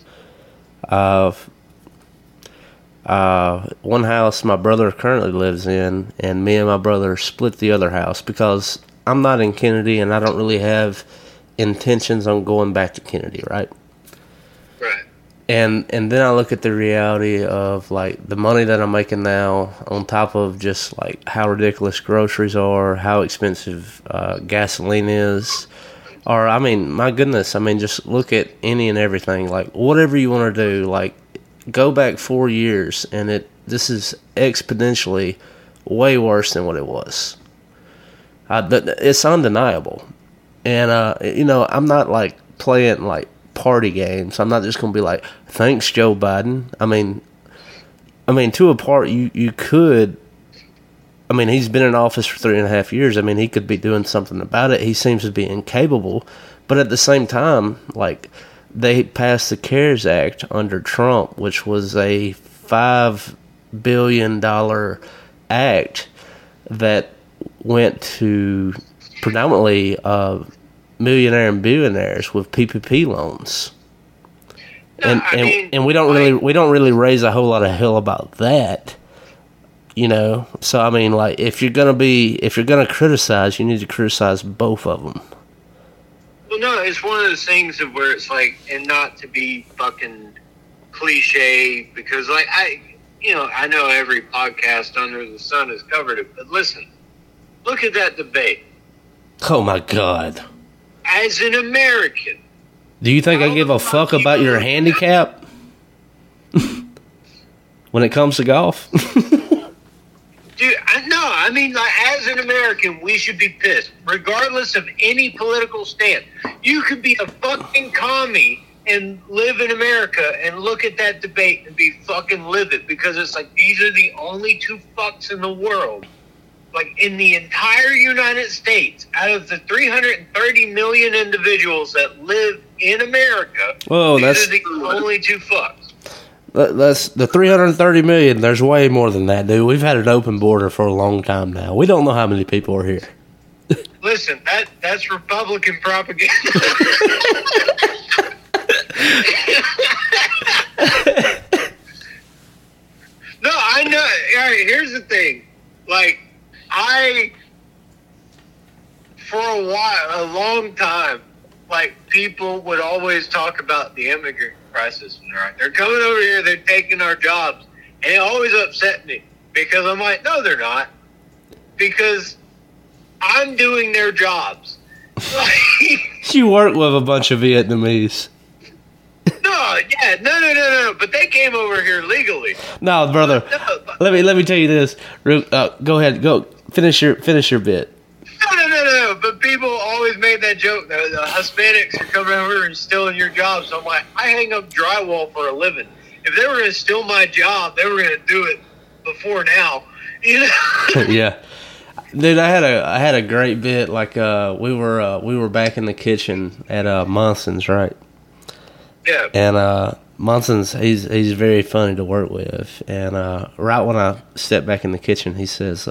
One house my brother currently lives in, and me and my brother split the other house because I'm not in Kennedy and I don't really have intentions on going back to Kennedy, right? Right. And then I look at the reality of, like, the money that I'm making now, on top of just, like, how ridiculous groceries are, how expensive gasoline is. Or, I mean, my goodness, I mean, just look at any and everything. Like, whatever you want to do, like, go back 4 years, and this is exponentially way worse than what it was. It's undeniable. And, you know, I'm not, like, playing, like, party games. I'm not just going to be like, thanks, Joe Biden. I mean, to a part, you could. I mean, he's been in office for 3.5 years. I mean, he could be doing something about it. He seems to be incapable. But at the same time, like, they passed the CARES Act under Trump, which was a $5 billion act that went to predominantly millionaire and billionaires with PPP loans. No, and we don't really raise a whole lot of hell about that. You know, so I mean, like, if you're gonna criticize, you need to criticize both of them. Well, no, it's one of those things of where it's like, and not to be fucking cliche, because, like, I know every podcast under the sun has covered it, but listen, look at that debate. Oh my God! As an American, do you think I give a fuck about your handicap when it comes to golf? Dude, I mean, like, as an American, we should be pissed, regardless of any political stand. You could be a fucking commie and live in America and look at that debate and be fucking livid, because it's like, these are the only 2 fucks in the world, like, in the entire United States, out of the 330 million individuals that live in America. Whoa, these are the only 2 fucks. That's the 330 million. There's way more than that, dude. We've had an open border for a long time now. We don't know how many people are here. Listen, that's Republican propaganda. No, I know. All right, here's the thing. Like, for a long time, like, people would always talk about the immigrant crisis, right? They're coming over here, they're taking our jobs, and it always upset me, because I'm like, no, they're not, because I'm doing their jobs. You work with a bunch of Vietnamese. No, but they came over here legally. No, brother. Let me tell you this. Go ahead, finish your bit. No, but people always made that joke that the Hispanics are coming over and stealing your jobs. So I'm like, I hang up drywall for a living. If they were going to steal my job, they were going to do it before now. You know? Yeah, dude, I had a great bit. Like, we were back in the kitchen at Munson's, right? Yeah. Munson's he's very funny to work with, and right when I step back in the kitchen, he says,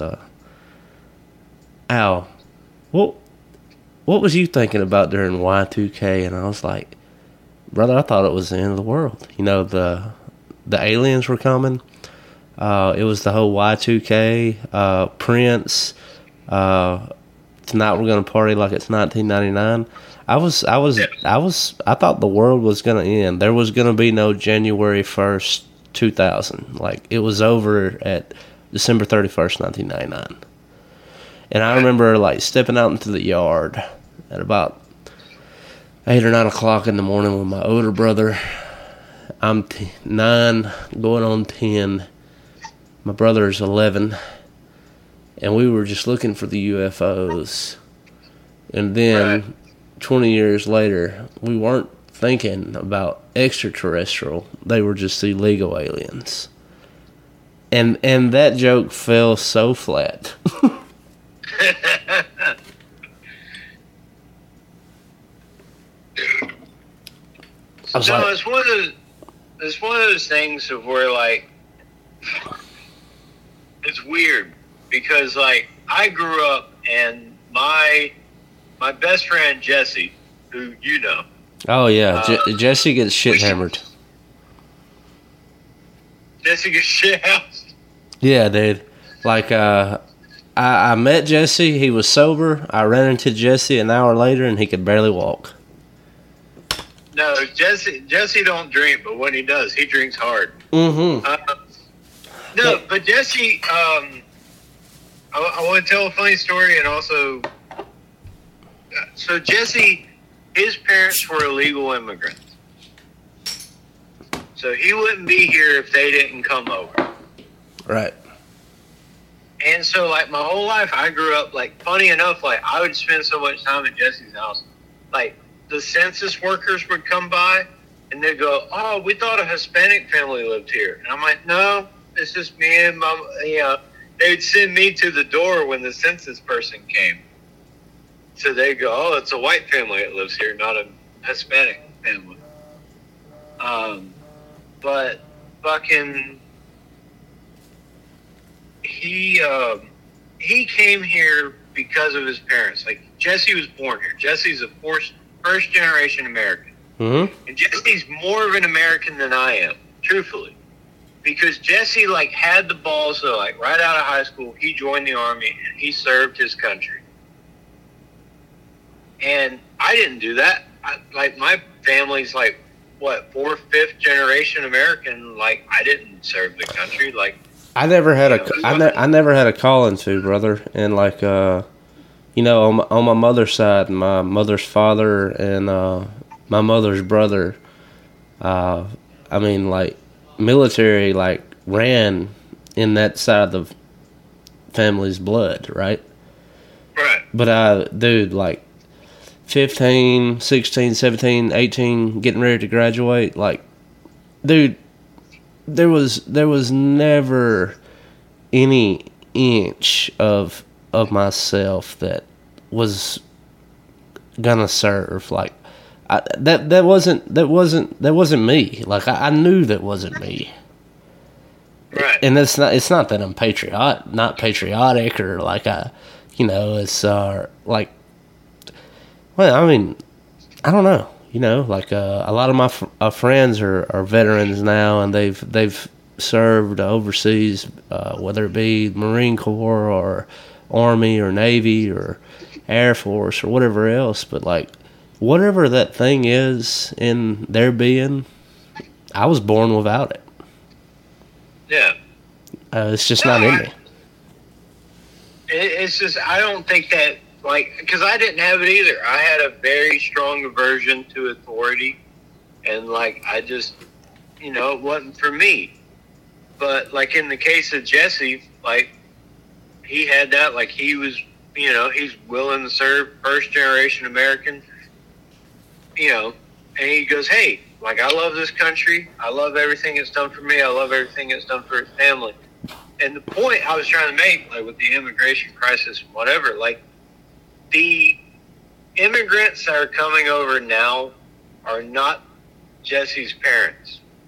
"Al, what was you thinking about during Y2K?" And I was like, "Brother, I thought it was the end of the world. You know, the aliens were coming. It was the whole Y2K, Prince. Tonight we're gonna party like it's 1999." I thought the world was gonna end. There was gonna be no January 1st, 2000. Like, it was over at December 31st, 1999. And I remember, like, stepping out into the yard at about 8 or 9 o'clock in the morning with my older brother. I'm 9, going on 10. My brother's 11. And we were just looking for the UFOs. And then 20 years later, we weren't thinking about extraterrestrial. They were just illegal aliens. And that joke fell so flat. It's one of those things of where, like, it's weird because, like, I grew up and my best friend Jesse, who you know. Oh yeah, Jesse gets shit hammered. Jesse gets shit housed. Yeah, dude. Like, I met Jesse. He was sober. I ran into Jesse an hour later, and he could barely walk. No, Jesse don't drink, but when he does, he drinks hard. Mm-hmm. No, but Jesse, I want to tell a funny story, and also, so Jesse, his parents were illegal immigrants. So he wouldn't be here if they didn't come over. Right. And so, like, my whole life, I grew up, like, funny enough, like, I would spend so much time at Jesse's house. Like, the census workers would come by, and they'd go, "Oh, we thought a Hispanic family lived here." And I'm like, "No, it's just me and Mom." You know, they'd send me to the door when the census person came. So they'd go, "Oh, it's a white family that lives here, not a Hispanic family." But fucking... He came here because of his parents. Like, Jesse was born here. Jesse's a first generation American. Mm-hmm. And Jesse's more of an American than I am, truthfully. Because Jesse, like, had the balls, so, like, right out of high school, he joined the Army and he served his country. And I didn't do that. Like, my family's, like, what, 4th, 5th generation American. Like, I didn't serve the country. Like, I never had I never had a calling to, brother. And, like, you know, on my mother's side, my mother's father and my mother's brother, I mean, like, military, like, ran in that side of the family's blood, right? Right. But dude, like, 15, 16, 17, 18, getting ready to graduate, like, dude, there was never any inch of myself that was gonna serve. Like, that wasn't me. Like, I knew that wasn't me. Right. And it's not that I'm not patriotic or like you know, it's like, well, I mean, I don't know. You know, like, a lot of my friends are veterans now, and they've served overseas, whether it be Marine Corps or Army or Navy or Air Force or whatever else. But, like, whatever that thing is in their being, I was born without it. Yeah. It's just not in me. It's just, I don't think that, like, because I didn't have it either. I had a very strong aversion to authority, and, like, I just, you know, it wasn't for me. But, like, in the case of Jesse, like, he had that, like, he was, you know, he's willing to serve, first generation American, you know, and he goes, "Hey, like, I love this country. I love everything it's done for me. I love everything it's done for his family." And the point I was trying to make, like, with the immigration crisis, whatever, like, the immigrants that are coming over now are not Jesse's parents.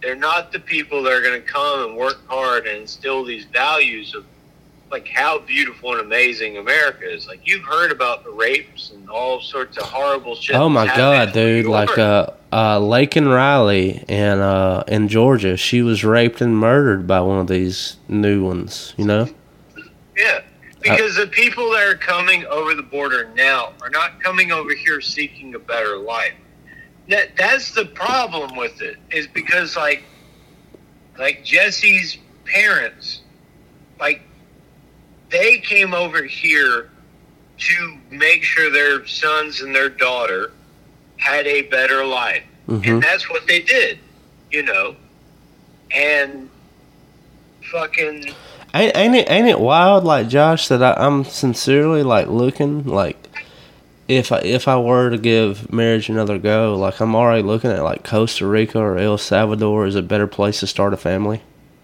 They're not the people that are going to come and work hard and instill these values of like how beautiful and amazing America is. Like you've heard about the rapes and all sorts of horrible shit. Oh my that's God, happened in dude! New Like York. Laken Riley in Georgia, she was raped and murdered by one of these new ones. You know? Yeah, because the people that are coming over the border now are not coming over here seeking a better life. That's the problem with it, is because like Jesse's parents, like they came over here to make sure their sons and their daughter had a better life. Mm-hmm. And that's what they did, you know. And fucking Ain't it wild, like Josh, that I'm sincerely like looking like if I were to give marriage another go, like I'm already looking at like Costa Rica or El Salvador as a better place to start a family.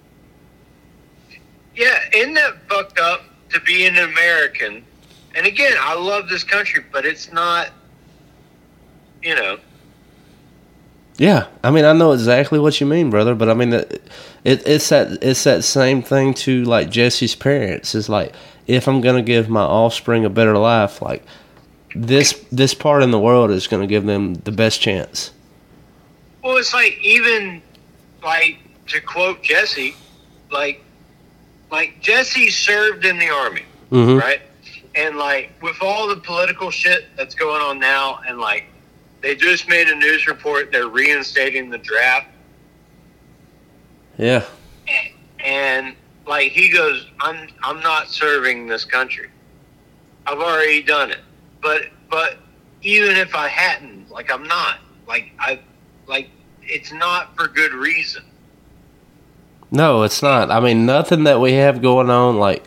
yeah, isn't that fucked up to be an American? And again, I love this country, but it's not, you know. Yeah, I mean, I know exactly what you mean, brother. But I mean, it's that same thing to like Jesse's parents. It's like if I'm gonna give my offspring a better life, like this part in the world is gonna give them the best chance. Well, it's like even like to quote Jesse, like Jesse served in the army, Mm-hmm. right? And like with all the political shit that's going on now, and like they just made a news report they're reinstating the draft, Yeah, and like he goes, I'm not serving this country. I've already done it. But even if I hadn't, like I'm not. Like it's not for good reason. no, it's not. I mean, nothing that we have going on, like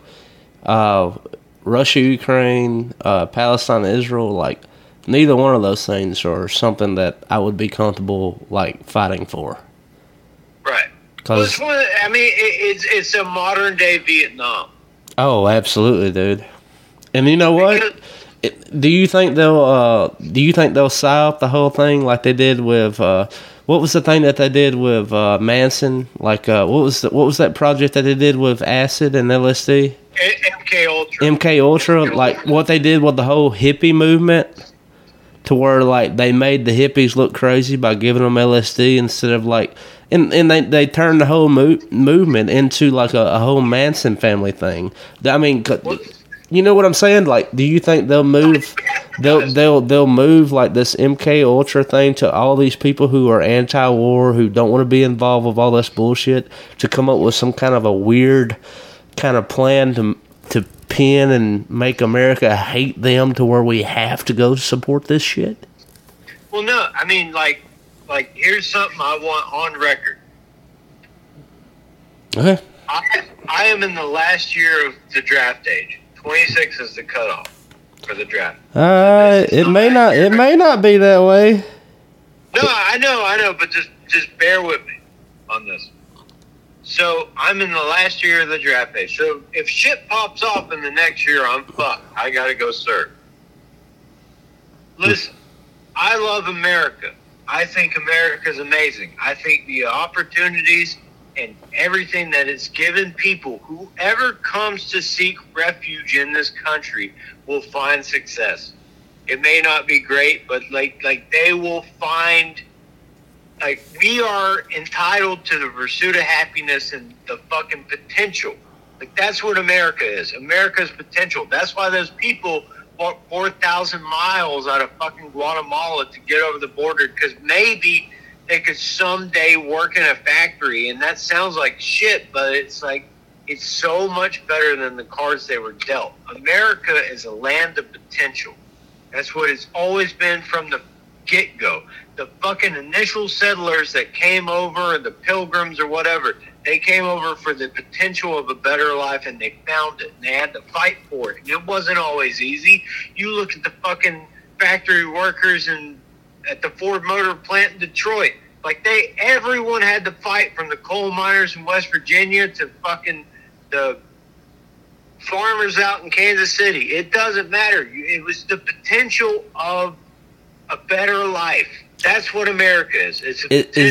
Russia, Ukraine, Palestine, Israel, like neither one of those things are something that I would be comfortable like fighting for. Right. Well, Cause it's a modern day Vietnam. oh, absolutely, dude. And you know what? Because- Do you think they'll psyop the whole thing like they did with what was the thing that they did with Manson? Like what was that project that they did with acid and LSD? MK Ultra. MK Ultra, like what they did with the whole hippie movement, to where like they made the hippies look crazy by giving them LSD instead of like, and they turned the whole movement into like a whole Manson family thing. I mean, you know what I'm saying? Like, do you think they'll move? They'll move like this MK Ultra thing to all these people who are anti-war, who don't want to be involved with all this bullshit, to come up with some kind of a weird kind of plan to pin and make America hate them to where we have to go support this shit? Well, no, I mean, like here's something I want on record. Okay. I am in the last year of the draft age. 26 is the cutoff for the draft. It may not be that way. No, I know, but just bear with me on this. So I'm in the last year of the draft age. So if shit pops off in the next year, I'm fucked. I gotta go serve. Listen, I love America. I think America's amazing. I think the opportunities and everything that it's given people, whoever comes to seek refuge in this country will find success. It may not be great, but like they will find, like, we are entitled to the pursuit of happiness and the fucking potential. Like, that's what America is. America's potential. That's why those people walked 4,000 miles out of fucking Guatemala to get over the border, because maybe they could someday work in a factory. And that sounds like shit, but it's like, it's so much better than the cards they were dealt. America is a land of potential. That's what it's always been from the get-go. The fucking initial settlers that came over, the pilgrims or whatever, they came over for the potential of a better life, and they found it, and they had to fight for it. And it wasn't always easy. You look at the fucking factory workers at the Ford Motor plant in Detroit. Like, everyone had to fight, from the coal miners in West Virginia to fucking the farmers out in Kansas City. It doesn't matter. It was the potential of a better life. That's what America is. It's a potential.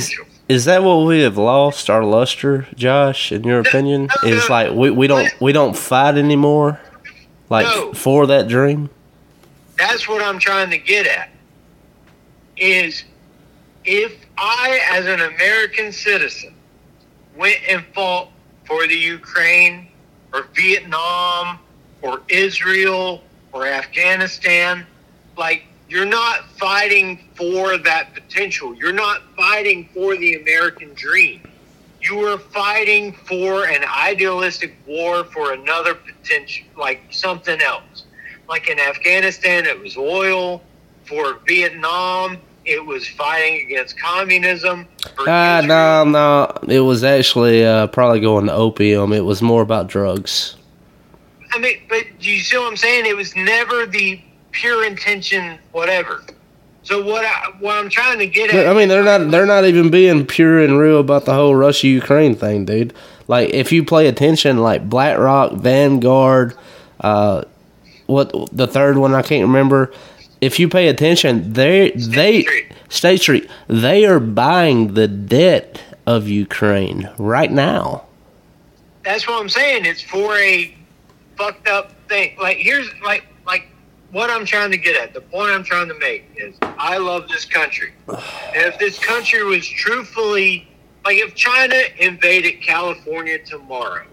Is that what we have lost our luster, Josh? In your opinion, is like we don't fight anymore, like for that dream. That's what I'm trying to get at. Is if I, as an American citizen, went and fought for the Ukraine or Vietnam or Israel or Afghanistan, like, you're not fighting for that potential. You're not fighting for the American dream. You are fighting for an idealistic war for another potential, like something else. Like in Afghanistan, it was oil. For Vietnam, it was fighting against communism. No. It was actually probably going to opium. It was more about drugs. I mean, but you see what I'm saying? It was never the pure intention, whatever. So what I'm trying to get at, I mean, they're not even being pure and real about the whole Russia-Ukraine thing, dude. Like, if you pay attention, like BlackRock, Vanguard, what the third one I can't remember. If you pay attention, State Street, they are buying the debt of Ukraine right now. That's what I'm saying. It's for a fucked up thing. Like, here's like what I'm trying to get at. The point I'm trying to make is I love this country. And if this country was truthfully, like, if China invaded California tomorrow,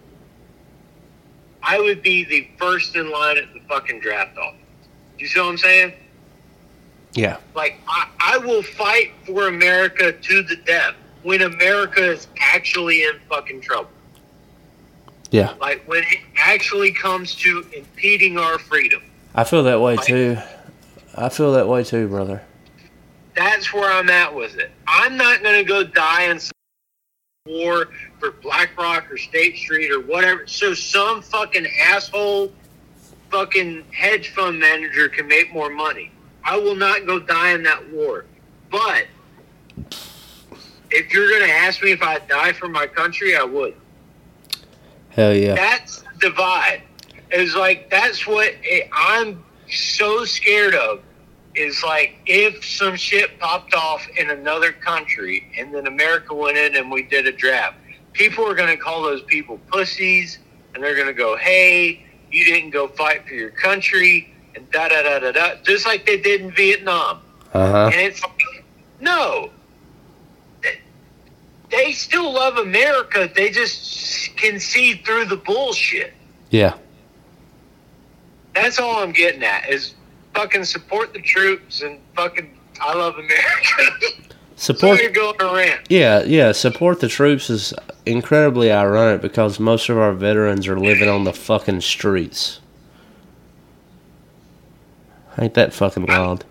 I would be the first in line at the fucking draft office. You see what I'm saying? Yeah. Like, I will fight for America to the death when America is actually in fucking trouble. Yeah. Like, when it actually comes to impeding our freedom. I feel that way, too. I feel that way, too, brother. That's where I'm at with it. I'm not going to go die in some war for BlackRock or State Street or whatever, so some fucking asshole fucking hedge fund manager can make more money. I will not go die in that war. But if you're going to ask me if I'd die for my country, I would. Hell yeah. That's the divide. It's like, that's what I'm so scared of, is like, if some shit popped off in another country and then America went in and we did a draft, people are going to call those people pussies, and they're going to go, hey, you didn't go fight for your country, and da-da-da-da-da, just like they did in Vietnam. Uh-huh. And it's like, no. They still love America. They just can see through the bullshit. Yeah. That's all I'm getting at, is fucking support the troops and fucking I love America. Support. So you're going to rant. Yeah. Support the troops is incredibly ironic because most of our veterans are living on the fucking streets. Ain't that fucking wild?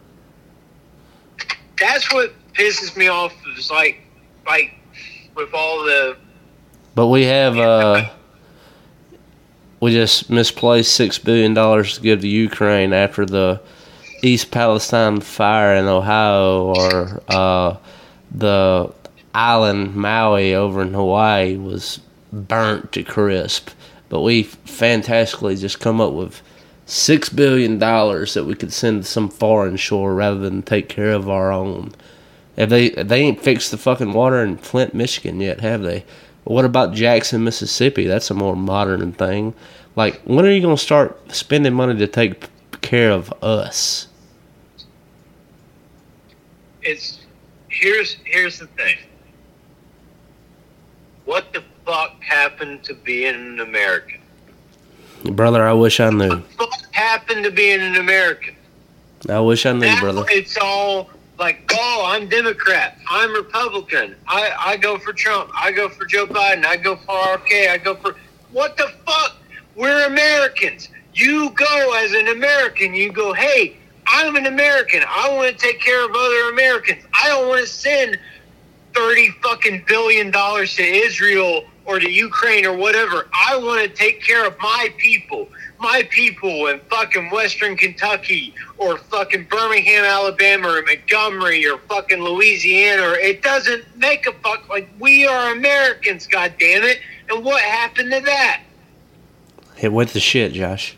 That's what pisses me off. Is like with all the. But we have we just misplaced $6 billion to give to Ukraine after the East Palestine fire in Ohio, or the island Maui over in Hawaii was burnt to crisp. But we fantastically just come up with $6 billion that we could send to some foreign shore rather than take care of our own. If they ain't fixed the fucking water in Flint, Michigan yet, have they? What about Jackson, Mississippi? That's a more modern thing. Like, when are you going to start spending money to take care of us? Here's the thing. What the fuck happened to being an American? Brother, I wish I knew. What the fuck happened to being an American? I wish I knew, Now brother. it's all like, oh, I'm Democrat, I'm Republican, I go for Trump, I go for Joe Biden, I go for RFK, I go for... What the fuck? We're Americans. You go as an American, you go, hey, I'm an American. I want to take care of other Americans. I don't want to send $30 fucking billion to Israel or to Ukraine or whatever. I want to take care of my people in fucking Western Kentucky or fucking Birmingham, Alabama, or Montgomery or fucking Louisiana. Or it doesn't make a fuck. Like, we are Americans, goddammit. And what happened to that? It went to shit, Josh.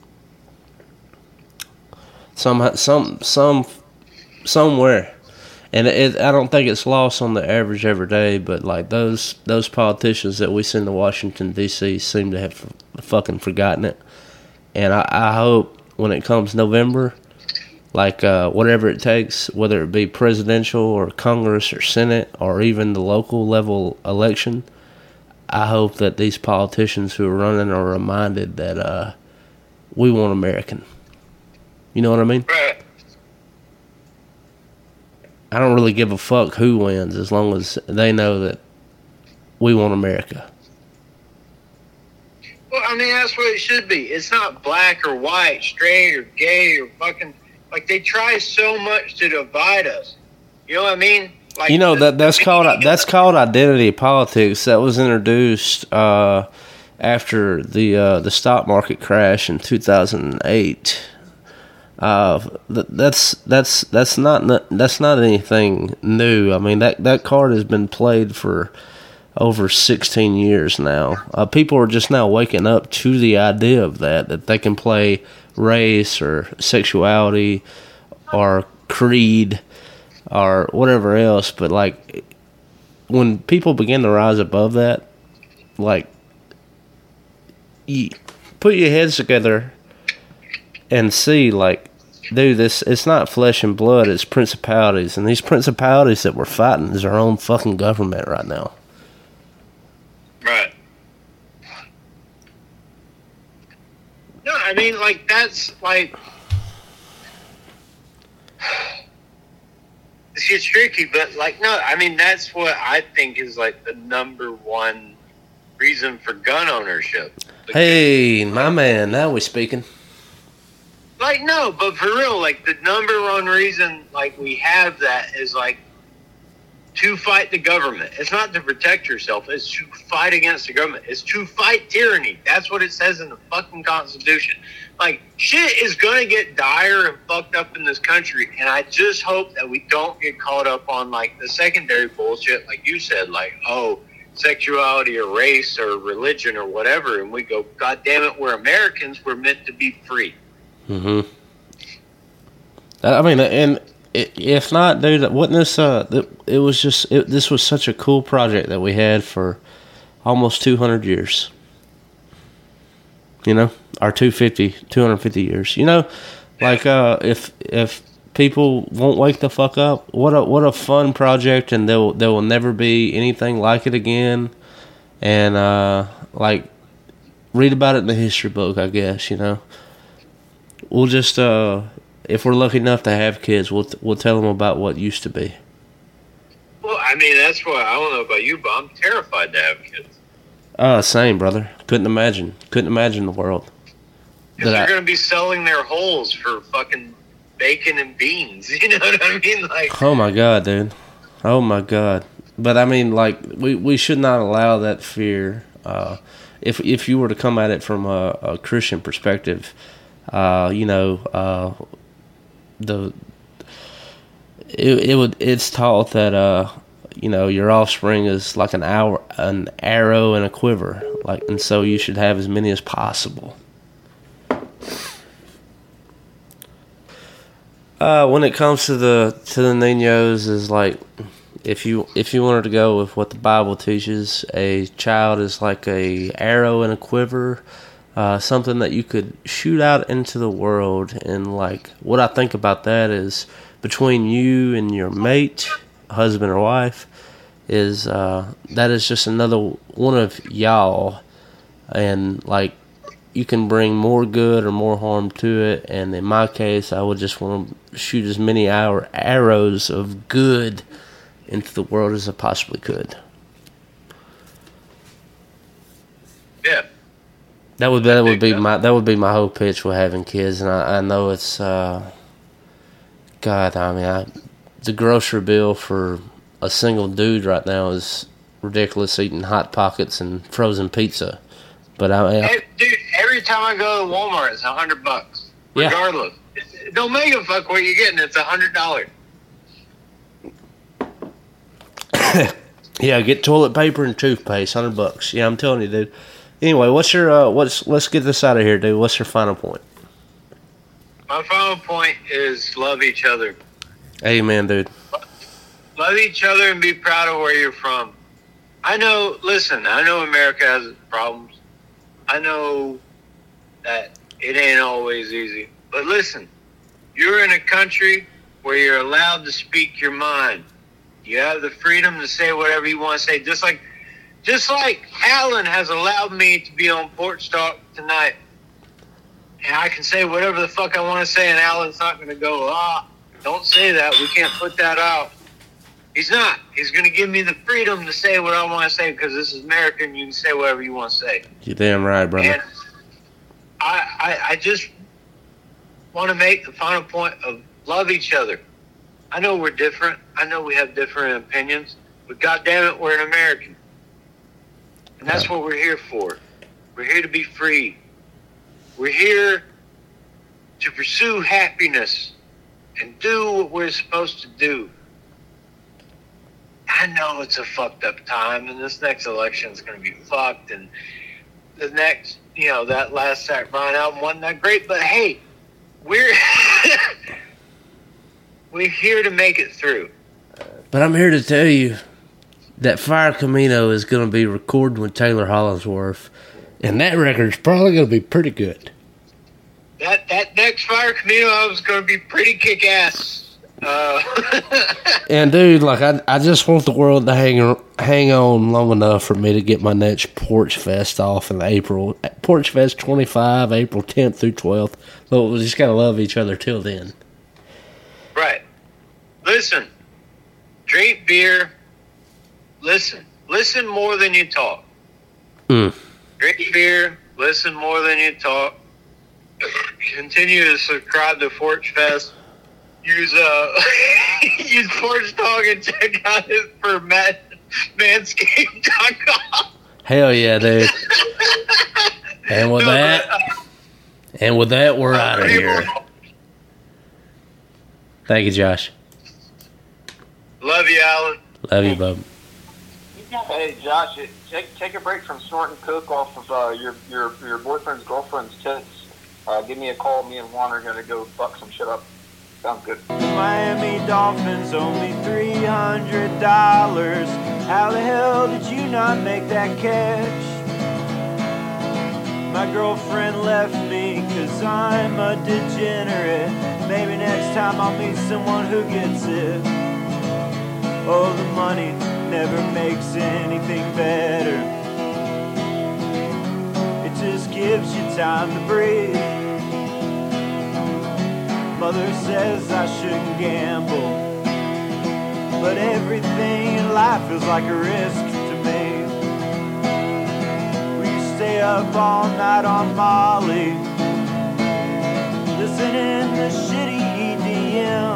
Somewhere. And I don't think it's lost on the average every day, but like those politicians that we send to Washington D.C. seem to have fucking forgotten it. And I hope when it comes November, like whatever it takes, whether it be presidential or Congress or Senate or even the local level election, I hope that these politicians who are running are reminded that we want American. You know what I mean? Right. I don't really give a fuck who wins as long as they know that we want America. Well, I mean, that's what it should be. It's not black or white, straight or gay or fucking... Like, they try so much to divide us. You know what I mean? Like, you know, that's called identity politics. That was introduced after the stock market crash in 2008. That's not anything new. I mean, that card has been played for over 16 years now. People are just now waking up to the idea of that they can play race or sexuality or creed or whatever else. But like, when people begin to rise above that, like, you put your heads together and see, like, dude, it's not flesh and blood, it's principalities. And these principalities that we're fighting is our own fucking government right now. Right. No, I mean, like, that's, like... This gets tricky, but, like, no, I mean, that's what I think is, like, the number one reason for gun ownership. Hey, my man, now we speaking. Like, no, but for real, like, the number one reason, like, we have that is, like, to fight the government. It's not to protect yourself. It's to fight against the government. It's to fight tyranny. That's what it says in the fucking Constitution. Like, shit is going to get dire and fucked up in this country, and I just hope that we don't get caught up on, like, the secondary bullshit, like you said, like, oh, sexuality or race or religion or whatever, and we go, God damn it, we're Americans. We're meant to be free. Mm-hmm. I mean, and if not, dude, wasn't this? It was just. This was such a cool project that we had for almost 200 years. You know, our 250 years. You know, like if people won't wake the fuck up, what a fun project, and there will never be anything like it again. And like, read about it in the history book, I guess. You know. We'll just, if we're lucky enough to have kids, we'll tell them about what used to be. Well, I mean, that's what, I don't know about you, but I'm terrified to have kids. Same, brother. Couldn't imagine the world. Because they're going to be selling their holes for fucking bacon and beans. You know what I mean? Like, oh my God, dude. Oh my God. But I mean, like, we should not allow that fear. If you were to come at it from a Christian perspective, you know, it's taught that you know, your offspring is like an arrow in a quiver, like, and so you should have as many as possible. When it comes to the niños, is like, if you wanted to go with what the Bible teaches, a child is like a arrow in a quiver. Something that you could shoot out into the world. And like, what I think about that is, between you and your mate, husband or wife, is that is just another one of y'all, and like, you can bring more good or more harm to it. And in my case, I would just want to shoot as many arrows of good into the world as I possibly could. yeah. That would be my whole pitch with having kids. And I know it's God. I mean, the grocery bill for a single dude right now is ridiculous. Eating Hot Pockets and frozen pizza, but Dude, every time I go to Walmart, it's $100. Yeah. Regardless, it don't make a fuck what you're getting. It's $100. Yeah, get toilet paper and toothpaste, $100. Yeah, I'm telling you, dude. Anyway, what's your let's get this out of here, dude. What's your final point? My final point is love each other. Amen, dude. Love each other and be proud of where you're from. I know America has its problems. I know that it ain't always easy. But listen, you're in a country where you're allowed to speak your mind. You have the freedom to say whatever you want to say. Just like Alan has allowed me to be on Porch Talk tonight. And I can say whatever the fuck I want to say, and Alan's not going to go, don't say that. We can't put that out. He's not. He's going to give me the freedom to say what I want to say because this is America and you can say whatever you want to say. You're damn right, brother. And I just want to make the final point of love each other. I know we're different. I know we have different opinions. But goddamn it, we're an American. And that's what we're here for. We're here to be free. We're here to pursue happiness and do what we're supposed to do. I know it's a fucked up time, and this next election is going to be fucked, and the next, that last Zach Bryan album wasn't that great, but hey, we're we're here to make it through. But I'm here to tell you that Fire Camino is going to be recorded with Taylor Hollingsworth, and that record's probably going to be pretty good. That next Fire Camino is going to be pretty kick-ass. And dude, I just want the world to hang on long enough for me to get my next Porch Fest off in April. Porch Fest 25, April 10th through 12th. But we just gotta love each other till then. Right. Listen. Drink beer. Listen more than you talk. Mm. Drink beer. Listen more than you talk. Continue to subscribe to Porch Fest. Use Porch Talk and check out it for manscaped.com. Hell yeah, dude. And with that, we're out of here. Thank you, Josh. Love you, Alan. Love you, bub. Hey, Josh, take a break from snorting coke off of your boyfriend's girlfriend's tits. Give me a call. Me and Juan are going to go fuck some shit up. Sounds good. Miami Dolphins only $300. How the hell did you not make that catch? My girlfriend left me 'cause I'm a degenerate. Maybe next time I'll meet someone who gets it. Oh, the money never makes anything better. It just gives you time to breathe. Mother says I shouldn't gamble, but everything in life feels like a risk to me. We stay up all night on Molly, listening to shitty EDM.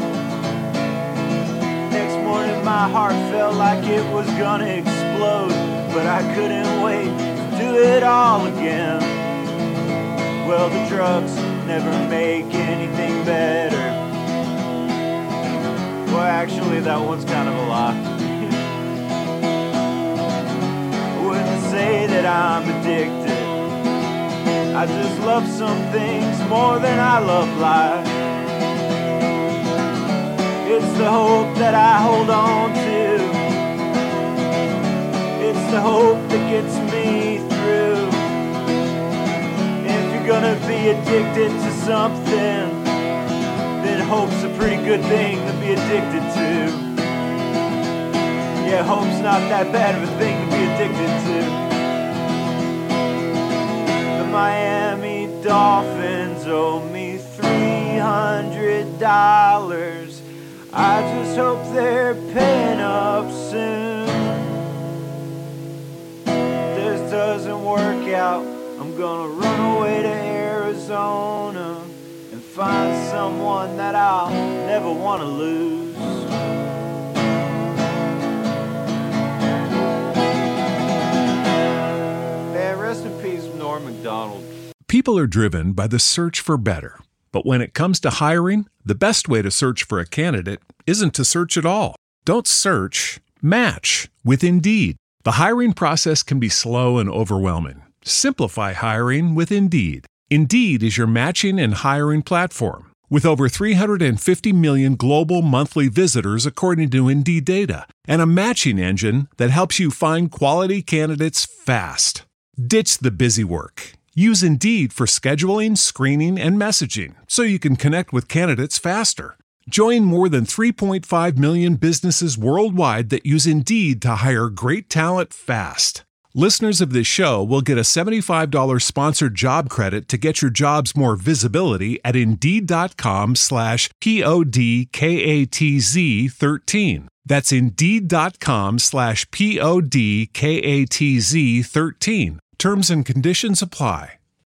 Next morning my heart felt like it was gonna explode, but I couldn't wait to do it all again. Well, the drugs never make anything better. Well, actually, that one's kind of a lie. I wouldn't say that I'm addicted. I just love some things more than I love life. It's the hope that I hold on to. It's the hope that gets me through. Gonna be addicted to something, then hope's a pretty good thing to be addicted to. Yeah, hope's not that bad of a thing to be addicted to. The Miami Dolphins owe me $300. I just hope they're paying up soon. If this doesn't work out, I'm gonna run away to Arizona and find someone that I'll never want to lose. Man, rest in peace, Norm Macdonald. People are driven by the search for better. But when it comes to hiring, the best way to search for a candidate isn't to search at all. Don't search, match with Indeed. The hiring process can be slow and overwhelming. Simplify hiring with Indeed. Indeed is your matching and hiring platform With over 350 million global monthly visitors according to Indeed data, and a matching engine that helps you find quality candidates fast. Ditch the busy work. Use Indeed for scheduling, screening, and messaging so you can connect with candidates faster. Join more than 3.5 million businesses worldwide that use Indeed to hire great talent fast. Listeners of this show will get a $75 sponsored job credit to get your jobs more visibility at Indeed.com/PODKATZ13. That's Indeed.com/PODKATZ13. Terms and conditions apply.